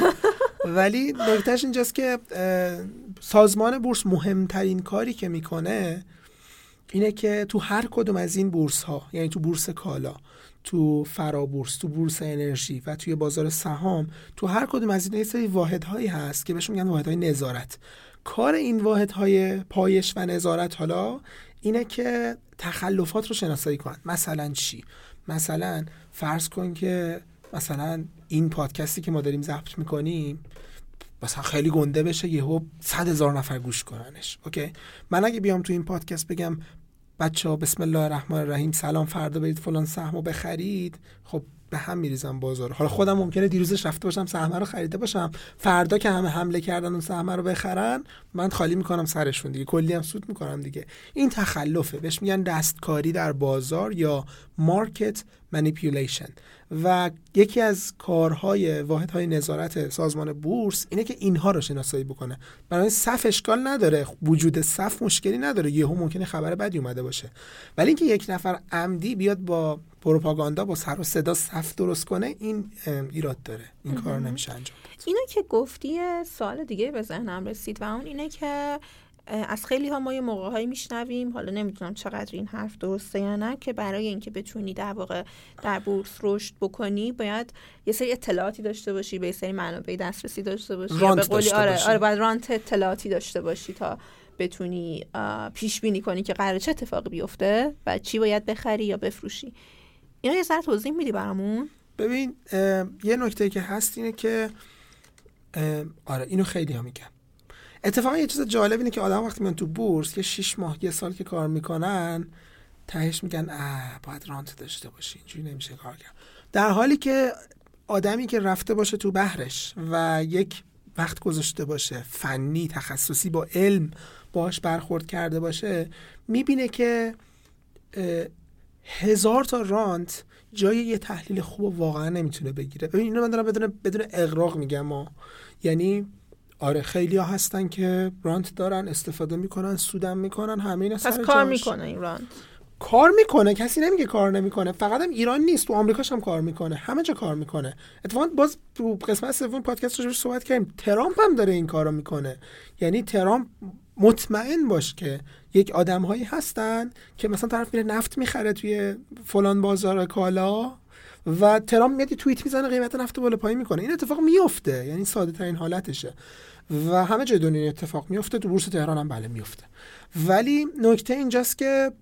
S2: ولی نکتهش اینجاست که سازمان بورس مهمترین کاری که میکنه اینه که تو هر کدوم از این بورس ها، یعنی تو بورس کالا، تو فرابورس، تو بورس انرژی و توی بازار سهام، تو هر کدوم از این یه سری واحدهایی هست که بهشون میگن واحدهای نظارت. کار این واحدهای پایش و نظارت حالا اینه که تخلفات رو شناسایی کنن. مثلا چی؟ مثلا فرض کن که مثلا این پادکستی که ما داریم ضبط میکنیم مثلا خیلی گنده بشه، یهو 100,000 نفر گوش کننش. اوکی، من اگه بیام تو این پادکست بگم بچه‌ها بسم الله الرحمن الرحیم، سلام، فردا برید فلان سهمو بخرید، خب به هم میریزم بازار. حالا خودم ممکنه دیروزش رفته باشم سهم رو خریده باشم، فردا که همه حمله کردن اون سهم رو بخرن، من خالی میکنم سرشون دیگه، کلی هم سود میکنم دیگه. این تخلفه، بهش میگن دستکاری در بازار یا مارکت مانیپیولیشن. و یکی از کارهای واحدهای نظارت سازمان بورس اینه که اینها رو شناسایی بکنه. برای صف اشکال نداره، وجود صف مشکلی نداره، یهو ممکنه خبر بدی اومده باشه، ولی اینکه یک نفر عمدی بیاد با پروپاگاندا با سر و صدا صف درست کنه، این ایراد داره، این کار نمیشه انجام داد.
S1: اینو که گفتی سوال دیگه به ذهنم رسید و اون اینه که از خیلی ها ما یه موقع‌هایی میشنویم، حالا نمیدونم چقدر این حرف درسته یا نه، که برای اینکه بتونی در واقع در بورس رشد بکنی باید یه سری اطلاعاتی داشته باشی، به یه سری منابع دسترسی داشته باشی، یا به قولی آره باید رانت اطلاعاتی داشته باشی تا بتونی پیش بینی کنی که قراره چه اتفاقی بیفته و چی باید بخری یا بفروشی. اینو یه ذره توضیح میدی برامون؟
S2: ببین یه نکته که هست اینه که آره اینو خیلی ها میگن. اتفاقا یه چیز جالب اینه که آدم وقتی میان تو بورس که 6 ماه یه سال که کار میکنن تهش میگن باید رانت داشته باشی، اینجوری نمیشه کار کرد، در حالی که آدمی که رفته باشه تو بحرش و یک وقت گذاشته باشه، فنی تخصصی با علم باهاش برخورد کرده باشه، میبینه که 1000 تا رانت جای یه تحلیل خوب واقعا نمیتونه بگیره. ببین اینو من دارم بدون اغراق میگم یعنی آره خیلی ها هستن که رانت دارن، استفاده میکنن، سودم میکنن، همه اینا سر جاش.
S1: پس کار میکنه این رانت؟
S2: کار میکنه، کسی نمیگه کار نمیکنه. فقط هم ایران نیست، تو آمریکاش هم کار میکنه، همه جا کار میکنه. اتفاقا باز تو قسمت سوم پادکست روش صحبت کردیم، ترامپ هم داره این کارو میکنه. یعنی ترامپ مطمئن باش که یک آدم‌هایی هستن که مثلا طرف میره نفت میخره توی فلان بازار کالا و ترامپ میاد توییت میزنه قیمت نفت بالا پایین میکنه. این اتفاق میفته، یعنی ساده ترین حالتشه و همه جای دنیا اتفاق میفته، تو بورس تهران هم بله میفته. ولی نکته اینجاست که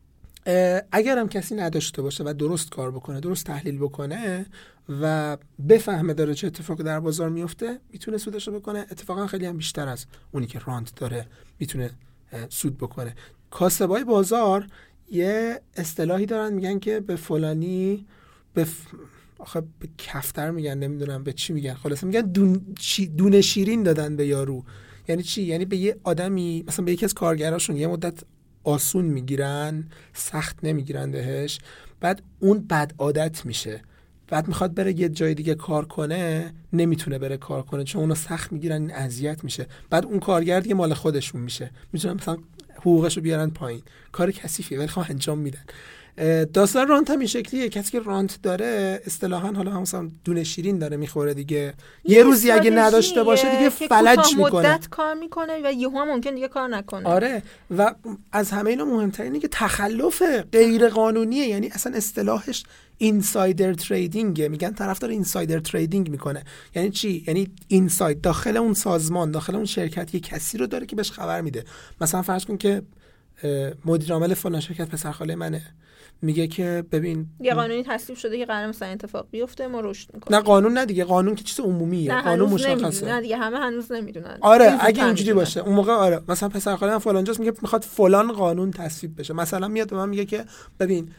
S2: اگر هم کسی نداشته باشه و درست کار بکنه، درست تحلیل بکنه و بفهمه داره چه اتفاقی در بازار میفته، میتونه سودش رو بکنه. اتفاقا خیلی هم بیشتر از اونی که رانت داره میتونه سود بکنه. کاسبای بازار یه اصطلاحی دارن، میگن که به فلانی آخه به کفتر میگن، نمیدونم به چی میگن، خلاصه میگن دونه شیرین دادن به یارو. یعنی چی؟ یعنی به یه آدمی مثلا به یکی از کارگراشون یه مدت آسون میگیرن، سخت نمیگیرن بهش، بعد اون بد عادت میشه، بعد میخواد بره یه جای دیگه کار کنه، نمیتونه بره کار کنه چون اونو سخت میگیرن، این اذیت میشه، بعد اون کارگر دیگه مال خودشون میشه، میتونن مثلا حقوقشو بیارن پایین. کار کثیفیه ولی خب انجام میدن. داستان رانت هم این شکلیه، کسی که رانت داره اصطلاحاً حالا مثلا دونه شیرین داره میخوره دیگه، یه روزی اگه نداشته باشه دیگه فلج میکنه،
S1: مدت کار میکنه و یهو هم ممکن دیگه کار نکنه.
S2: آره و از همه اینا مهمتر اینه که تخلف غیر قانونیه. یعنی اصلا اصطلاحش اینسایدر تریدینگ، میگن طرف داره اینسایدر تریدینگ میکنه. یعنی چی؟ یعنی اینساید داخل اون سازمان، داخل اون شرکت یه کسی رو داره که بهش خبر میده. مثلا فرض کن که مدیر عامل فلان شرکت پسرخاله منه، میگه که ببین
S1: یه قانونی تصویب شده که قراره مثلا اتفاق بیفته، ما رشد میکنیم.
S2: نه قانون نه دیگه، قانون که چیز عمومیه، قانون مشخصه.
S1: نه دیگه همه هنوز نمیدونن.
S2: آره اگه اینجوری باشه اون موقع آره مثلا پسرخاله من فلان جاست میگه میخواد فلان قانون تصویب بشه، مثلا میاد به من میگه که ببین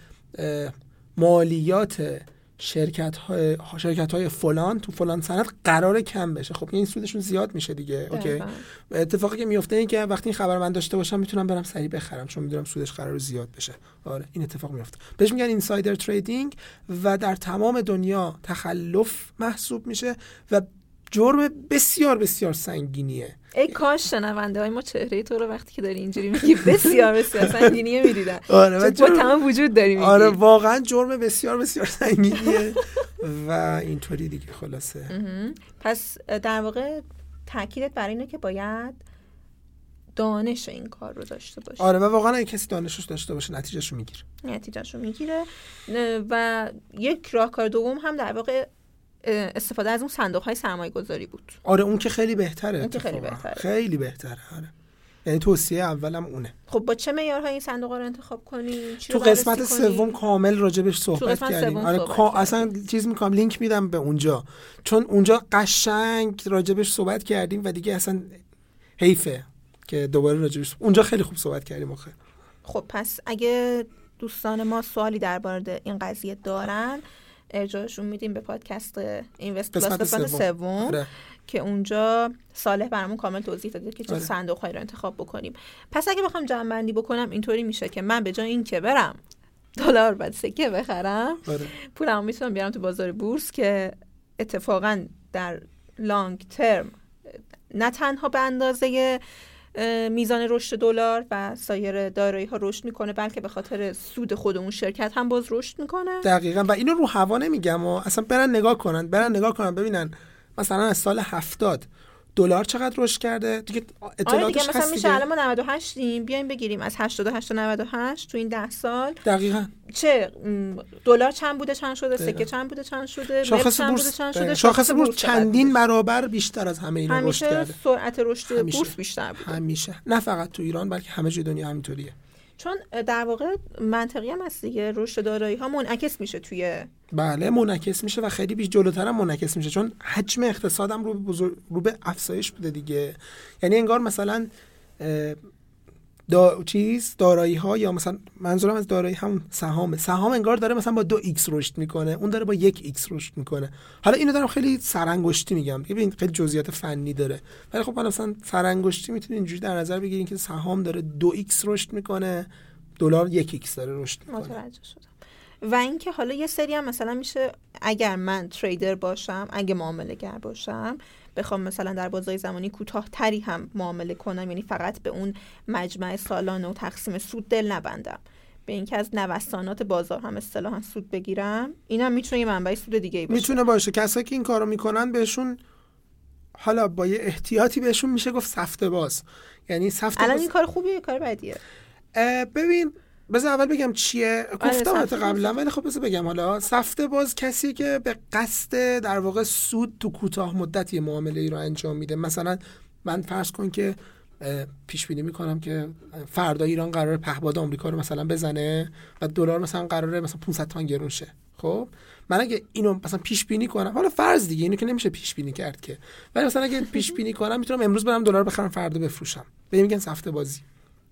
S2: مالیات شرکت‌های فلان تو فلان صنعت قراره کم بشه. خب این سودشون زیاد میشه دیگه. اوکی، اتفاقی که میفته اینه که وقتی این خبر من داشته باشم میتونم برم سریع بخرم چون میدونم سودش قراره زیاد بشه. آره این اتفاق میفته، بهش میگن اینسایدر تریدینگ و در تمام دنیا تخلف محسوب میشه و جرم بسیار بسیار سنگینیه.
S1: ای کاش شنونده های ما چهره تو رو وقتی که داری اینجوری میگی بسیار بسیار سنگینیه میدیدن.
S2: آره
S1: با تمام وجود داری میگی.
S2: آره واقعا جرم بسیار بسیار سنگینیه و اینطوری دیگه خلاصه.
S1: پس در واقع تاکیدت بر اینه که باید دانش این کار رو داشته باشه.
S2: آره و واقعا اگه کسی دانشش داشته باشه نتیجهشو میگیره. و یک راهکار دوم هم در واقع استفاده از اون صندوق‌های سرمایه‌گذاری بود. آره اون که خیلی بهتره.
S1: خیلی
S2: بهتره. آره یعنی توصیه اولم اونه.
S1: خب با چه معیارهایی این صندوق‌ها رو انتخاب کنیم؟
S2: تو قسمت سوم کامل راجبش صحبت کردیم. آره اصلا چیز میکنم لینک میدم به اونجا، چون اونجا قشنگ راجبش صحبت کردیم و دیگه اصلا حیفه که دوباره راجبش اونجا خیلی خوب صحبت کردیم آخه.
S1: خب پس اگه دوستان ما سوالی درباره این قضیه دارن ارجاعشون میدیم به پادکست اینوست پلاس قسمت سوم که اونجا صالح برامون کامل توضیح داده که چه صندوق‌هایی رو انتخاب بکنیم. پس اگه بخوام جمع‌بندی بکنم اینطوری میشه که من به جای این که برم دلار بعد سکه بخرم پولمو میتونم بیارم تو بازار بورس که اتفاقا در لانگ ترم نه تنها به اندازه میزان رشد دلار و سایر دارایی‌ها رشد میکنه بلکه به خاطر سود خود اون شرکت هم باز رشد میکنه.
S2: دقیقاً. و اینو رو هوا نمیگم اصلا برن نگاه کنن ببینن مثلا از سال 70 دلار چقدر رشد کرده دیگه اطلاعاتش هست.
S1: مثلا میشه الان ما 98 بیایم بگیریم از 88 تا 98 تو این 10 سال
S2: دقیقاً
S1: چه دلار چند بوده چند شده، سکه چند بوده چند شده،
S2: شاخص بورس چندین برابر بیشتر از همه اینا رشد کرده.
S1: همیشه سرعت رشد بورس بیشتر بوده.
S2: همیشه نه فقط تو ایران بلکه همه جای دنیا همینطوریه.
S1: چون در واقع منطقی هم هست دیگه رشد دارایی‌ها منعکس میشه توی
S2: بله منعکس میشه و خیلی بیش جلوتر هم منعکس میشه چون حجم اقتصادم رو به افزایش بوده دیگه. یعنی انگار مثلا دارایی ها یا مثلا منظورم از دارایی هم سهام انگار داره مثلا با 2x رشد میکنه، اون داره با 1x رشد میکنه. حالا اینو دارم خیلی سرانگشتی میگم، ببین خیلی جزئیات فنی داره، ولی خب مثلا سرانگشتی میتونید اینجوری در نظر بگیرین که سهام داره 2x رشد میکنه، دلار 1x داره رشد میکنه.
S1: متوجه شدم. و اینکه حالا یه سری هم مثلا میشه اگر من تریدر باشم، اگه معامله گر باشم، بخوام مثلا در بازه زمانی کوتاه‌تری هم معامله کنم، یعنی فقط به اون مجمع سالانه و تقسیم سود دل نبندم، به اینکه از نوسانات بازار هم اصطلاحاً سود بگیرم، اینم میتونه یه منبع سود دیگه‌ای باشه.
S2: میتونه باشه. کسایی که این کارو میکنن بهشون حالا با یه احتیاطی بهشون میشه گفت سفته باز. یعنی سفته
S1: الان
S2: باز
S1: این کار خوبیه یا کار بدیه؟
S2: ببین بذار اول بگم چیه، گفتم قبلا ولی خب بذار بگم. حالا سفته باز کسی که به قصد در واقع سود تو کوتاه مدت یه معامله ای رو انجام میده. مثلا من فرض کن که پیش بینی میکنم که فردا ایران قراره پهپاد آمریکا رو مثلا بزنه و دلار مثلا قراره مثلا 500 تومن گرون شه. خب من اگه اینو مثلا پیش بینی کنم، حالا فرض دیگه اینو که نمیشه پیش بینی کرد که، ولی مثلا اگه پیش بینی کنم میتونم امروز برم دلار بخرم فردا بفروشم. به میگن سفته بازی.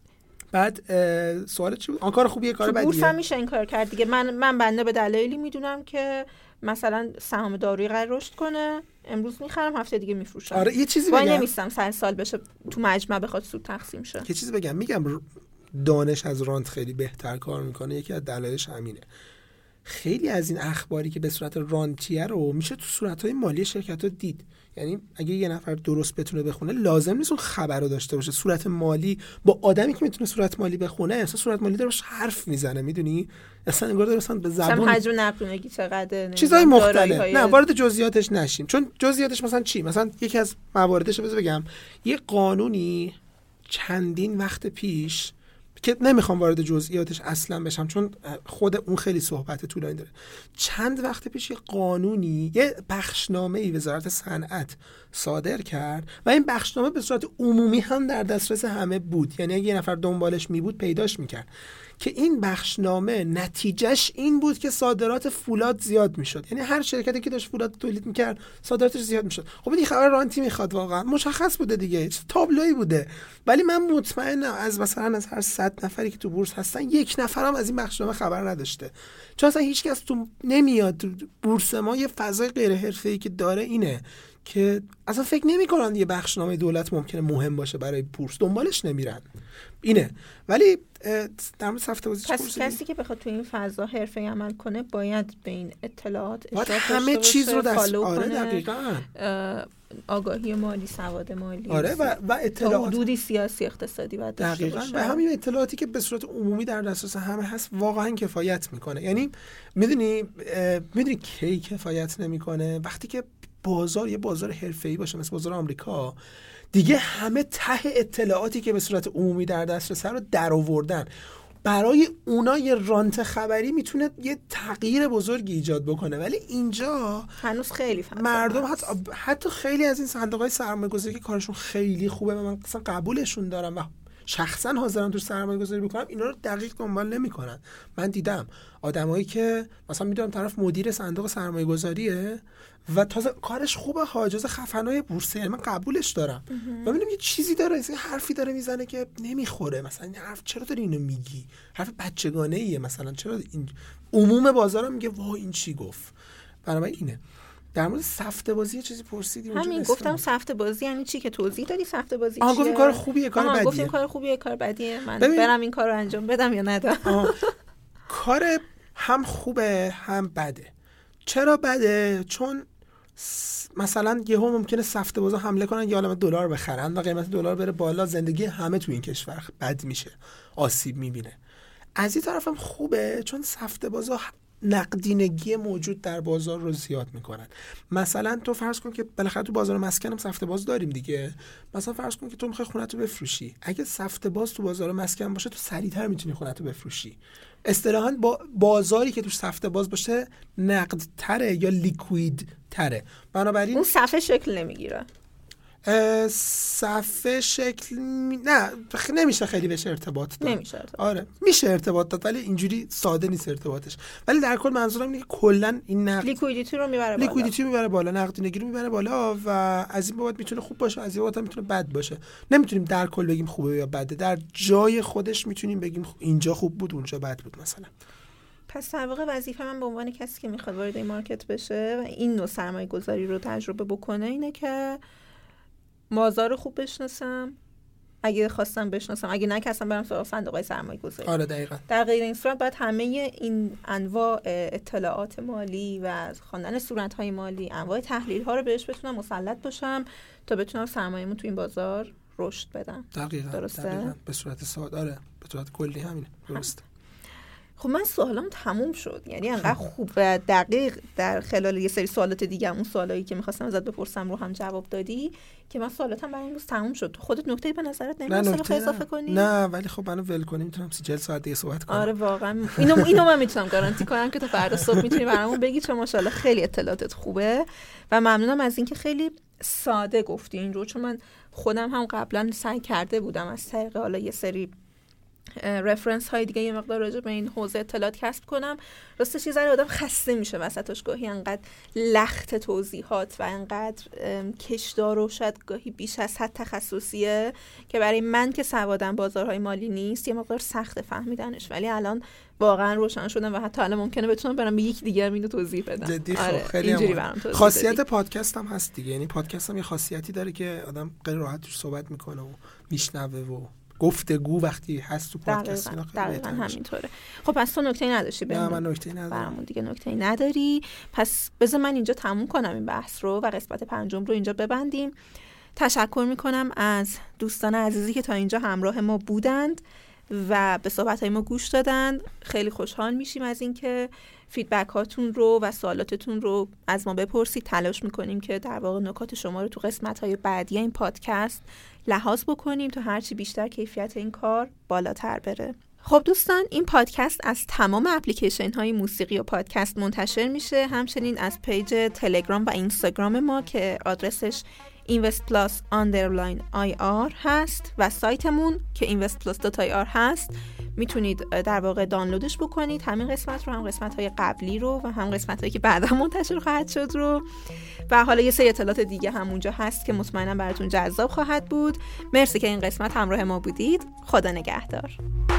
S2: بعد سوال چی بود؟ کار خوبیه کار بدیه؟
S1: بورس هم میشه این کار کرد دیگه. من بنده به دلایلی میدونم که مثلا سهام دارویی قرار رشد کنه، امروز میخرم هفته دیگه میفروشم.
S2: آره یه چیزی بگم،
S1: نمیستم سر سال بشه تو مجمع بخواد سود تقسیم شه.
S2: یه چیزی میگم دانش از رانت خیلی بهتر کار میکنه. یکی از دلایلش همینه. خیلی از این اخباری که به صورت رانتیه رو میشه تو صورت‌های مالی شرکت‌ها دید. یعنی اگه یه نفر درست بتونه بخونه لازم نیست اون خبر رو داشته باشه. صورت مالی با آدمی که میتونه صورت مالی بخونه، اصلا صورت مالی داره حرف میزنه، میدونی؟ اصلا انگار داره مثلا به زبون
S1: حجم نقدینگی چقدره،
S2: چیزای مختلف. نه وارد جزئیاتش نشیم، چون جزئیاتش مثلا چی؟ مثلا یکی از مواردش رو بگم، یه قانونی چندین وقت پیش که نمیخوام وارد جزئیاتش اصلا بشم چون خود اون خیلی صحبت طولانی داره، چند وقت پیش یه قانونی، یه بخشنامه‌ای وزارت صنعت صادر کرد و این بخشنامه به صورت عمومی هم در دسترس همه بود. یعنی اگه یه نفر دنبالش میبود پیداش میکرد که این بخشنامه نتیجهش این بود که صادرات فولاد زیاد میشد. یعنی هر شرکتی که داشت فولاد تولید میکرد صادراتش زیاد میشد. خب این خبر رانتی میخواد، واقعا مشخص بوده دیگه، تابلویی بوده. ولی من مطمئنم از مثلا از هر 100 نفری که تو بورس هستن یک نفرم از این بخشنامه خبر نداشته. چون اصلا هیچ کس تو نمیاد. بورس ما یه فضای غیر حرفه‌ای که داره اینه که اصلا فکر نمی‌کنن یه بخشنامه دولت ممکنه مهم باشه برای بورس، دنبالش نمیرن. اینه. ولی در مورد سفته بازی
S1: کسی که بخواد تو این فضا حرفه‌ای عمل کنه باید به این اطلاعات
S2: همه چیز رو دست دقیقاً
S1: آگاهی مالی، سواد مالی،
S2: آره و اطلاعات
S1: حدودی سیاسی اقتصادی باید داشته باشه.
S2: و همین اطلاعاتی که به صورت عمومی در دسترس همه هست واقعا کفایت میکنه. یعنی میدونی کی کفایت نمیکنه؟ وقتی که بازار یه بازار حرفه‌ای باشه مثل بازار آمریکا، دیگه همه ته اطلاعاتی که به صورت عمومی در دسترس رو در آوردن. برای اونا یه رانت خبری میتونه یه تغییر بزرگی ایجاد بکنه، ولی اینجا
S1: هنوز خیلی
S2: مردم حتی خیلی از این صندوق‌های سرمایه‌گذاری که کارشون خیلی خوبه و من اصلا قبولشون دارم و شخصا حاضرم توش سرمایه‌گذاری بکنم، اینا رو دقیق دنبال نمی‌کنن. من دیدم آدمایی که مثلا میدونم طرف مدیر صندوق سرمایه‌گذاریه و تازه کارش خوبه، حاجز خفنای بورسه، یعنی من قبولش دارم و میبینم یه چیزی داره، یه حرفی داره میزنه که نمیخوره. مثلا این حرف چرا داری اینو میگی؟ حرف بچگانه‌ایه. مثلا چرا این عموم بازارم میگه وای این چی گفت؟ بنابراین اینه. در مورد سفته بازی چیزی پرسیدی اونجا؟
S1: همین گفتم سفته بازی یعنی چی که توضیح دادی. سفته بازی چیه؟
S2: گفتیم کار خوبیه کار بدیه.
S1: گفتیم کار خوبیه کار بدیه. من برم این کارو انجام بدم یا ندم؟
S2: کار هم خوبه هم بده. چرا بده؟ چون مثلا یهو ممکنه سفته بازا حمله کنن یا علامت دلار بخرن و قیمت دلار بره بالا، زندگی همه تو این کشور بد میشه، آسیب میبینه. از این طرف هم خوبه چون سفته بازا نقدینگی موجود در بازار رو زیاد میکنن. مثلا تو فرض کن که بالاخره تو بازار مسکن هم سفته باز داریم دیگه. مثلا فرض کن که تو میخوای خونت رو بفروشی، اگه سفته باز تو بازار مسکن باشه تو سریعتر میتونی خونت رو بفروشی. اصطلاحاً بازاری که توش سفته باز باشه نقد تره یا لیکوید تره. بنابراین
S1: اون صفحه شکل نمیگیره.
S2: صفحه شکل نه نمیشه خیلی بهش ارتباط داد.
S1: نمیشه ارتباط.
S2: آره میشه ارتباط داد ولی اینجوری ساده نیست ارتباطش. ولی در کل منظورم اینه که کلا این نقد
S1: لیکویدیتی رو میبره بالا.
S2: لیکویدیتی میبره بالا، نقدینگی رو میبره بالا و از این بابت میتونه خوب باشه، از این بابت میتونه بد باشه. نمیتونیم در کل بگیم خوبه یا بده. در جای خودش میتونیم بگیم اینجا خوب بود اونجا بد بود مثلا.
S1: پس در واقع وظیفه من به عنوان کسی که میخواد وارد این مارکت بشه و این نوع سرمایه‌گذاری رو تجربه بکنه اینه که بازار خوب بشناسم، اگه خواستم بشناسم، اگه نکستم برم سراغ صندوق‌های سرمایه‌گذاری.
S2: آره دقیقاً.
S1: در غیر این صورت باید همه این انواع اطلاعات مالی و خواندن صورت‌های مالی، انواع تحلیل‌ها رو بهش بتونم مسلط باشم تا بتونم سرمایه‌مو تو این بازار رشد بدم.
S2: دقیقاً.
S1: درسته؟
S2: دقیقاً. به صورت ساده، آره به صورت کلی همینه. درسته.
S1: خب من سوالام تموم شد، یعنی انقدر خوب و دقیق در خلال یه سری سوالات دیگه اون سوالایی که می‌خواستم ازت بپرسم رو هم جواب دادی که من سوالاتم برای امروز تموم شد. تو خودت نکته‌ای به نظرت نمی‌رسه بخوای اضافه کنی؟
S2: نه ولی خب منو ول کنی میتونم 40 ساعت دیگه صحبت کنم.
S1: آره واقعا اینو من میتونم گارانتی کنم که تا فردا صبح میتونی برامون بگی، چون ماشاءالله خیلی اطلاعاتت خوبه و ممنونم از اینکه خیلی ساده گفتی این رو، چون من خودم هم قبلا سعی کرده بودم از طریق حالا یه سری رفرنس های دیگه یه مقدار راجع به این حوزه اطلاعات کسب کنم. راستش یه ذره آدم خسته میشه وسطش، گاهی انقدر لخت توضیحات و انقدر کشدار و شاید گاهی بیش از حد تخصصیه که برای من که سوادم بازارهای مالی نیست یه مقدار سخت فهمیدنش، ولی الان واقعا روشن شدم و حتی الان ممکنه بتونم برام به یکی دیگه اینو توضیح بدم.
S2: جدی
S1: آره
S2: خیلی
S1: اینجوری برام توضیح
S2: خاصیت پادکست هم هست دیگه، یعنی پادکست هم یه خاصیتی داره که آدم خیلی راحت توش صحبت میکنه و میشنوه و گفتگو وقتی هست تو پادکست
S1: دقیقاً همینطوره. خب پس تو نکته‌ای نداشتی؟
S2: نه من نکته‌ای ندارم.
S1: برامون دیگه نکته‌ای نداری. پس بذار من اینجا تموم کنم این بحث رو و قسمت 5 رو اینجا ببندیم. تشکر میکنم از دوستان عزیزی که تا اینجا همراه ما بودند و به صحبت‌های ما گوش دادند. خیلی خوشحال میشیم از اینکه فیدبک هاتون رو و سوالاتتون رو از ما بپرسید. تلاش میکنیم که در واقع نکات شما رو تو قسمت‌های بعدی این پادکست لحاظ بکنیم تا هرچی بیشتر کیفیت این کار بالاتر بره. خب دوستان، این پادکست از تمام اپلیکیشن های موسیقی و پادکست منتشر میشه، همچنین از پیج تلگرام و اینستاگرام ما که آدرسش investplus_ir هست و سایتمون که investplus.ir هست. میتونید در واقع دانلودش بکنید، همین قسمت رو، هم قسمت‌های قبلی رو و هم قسمت‌هایی که بعدا منتشر خواهد شد رو، و حالا یه سری اطلاعات دیگه هم اونجا هست که مطمئنم براتون جذاب خواهد بود. مرسی که این قسمت همراه ما بودید. خدا نگهدار.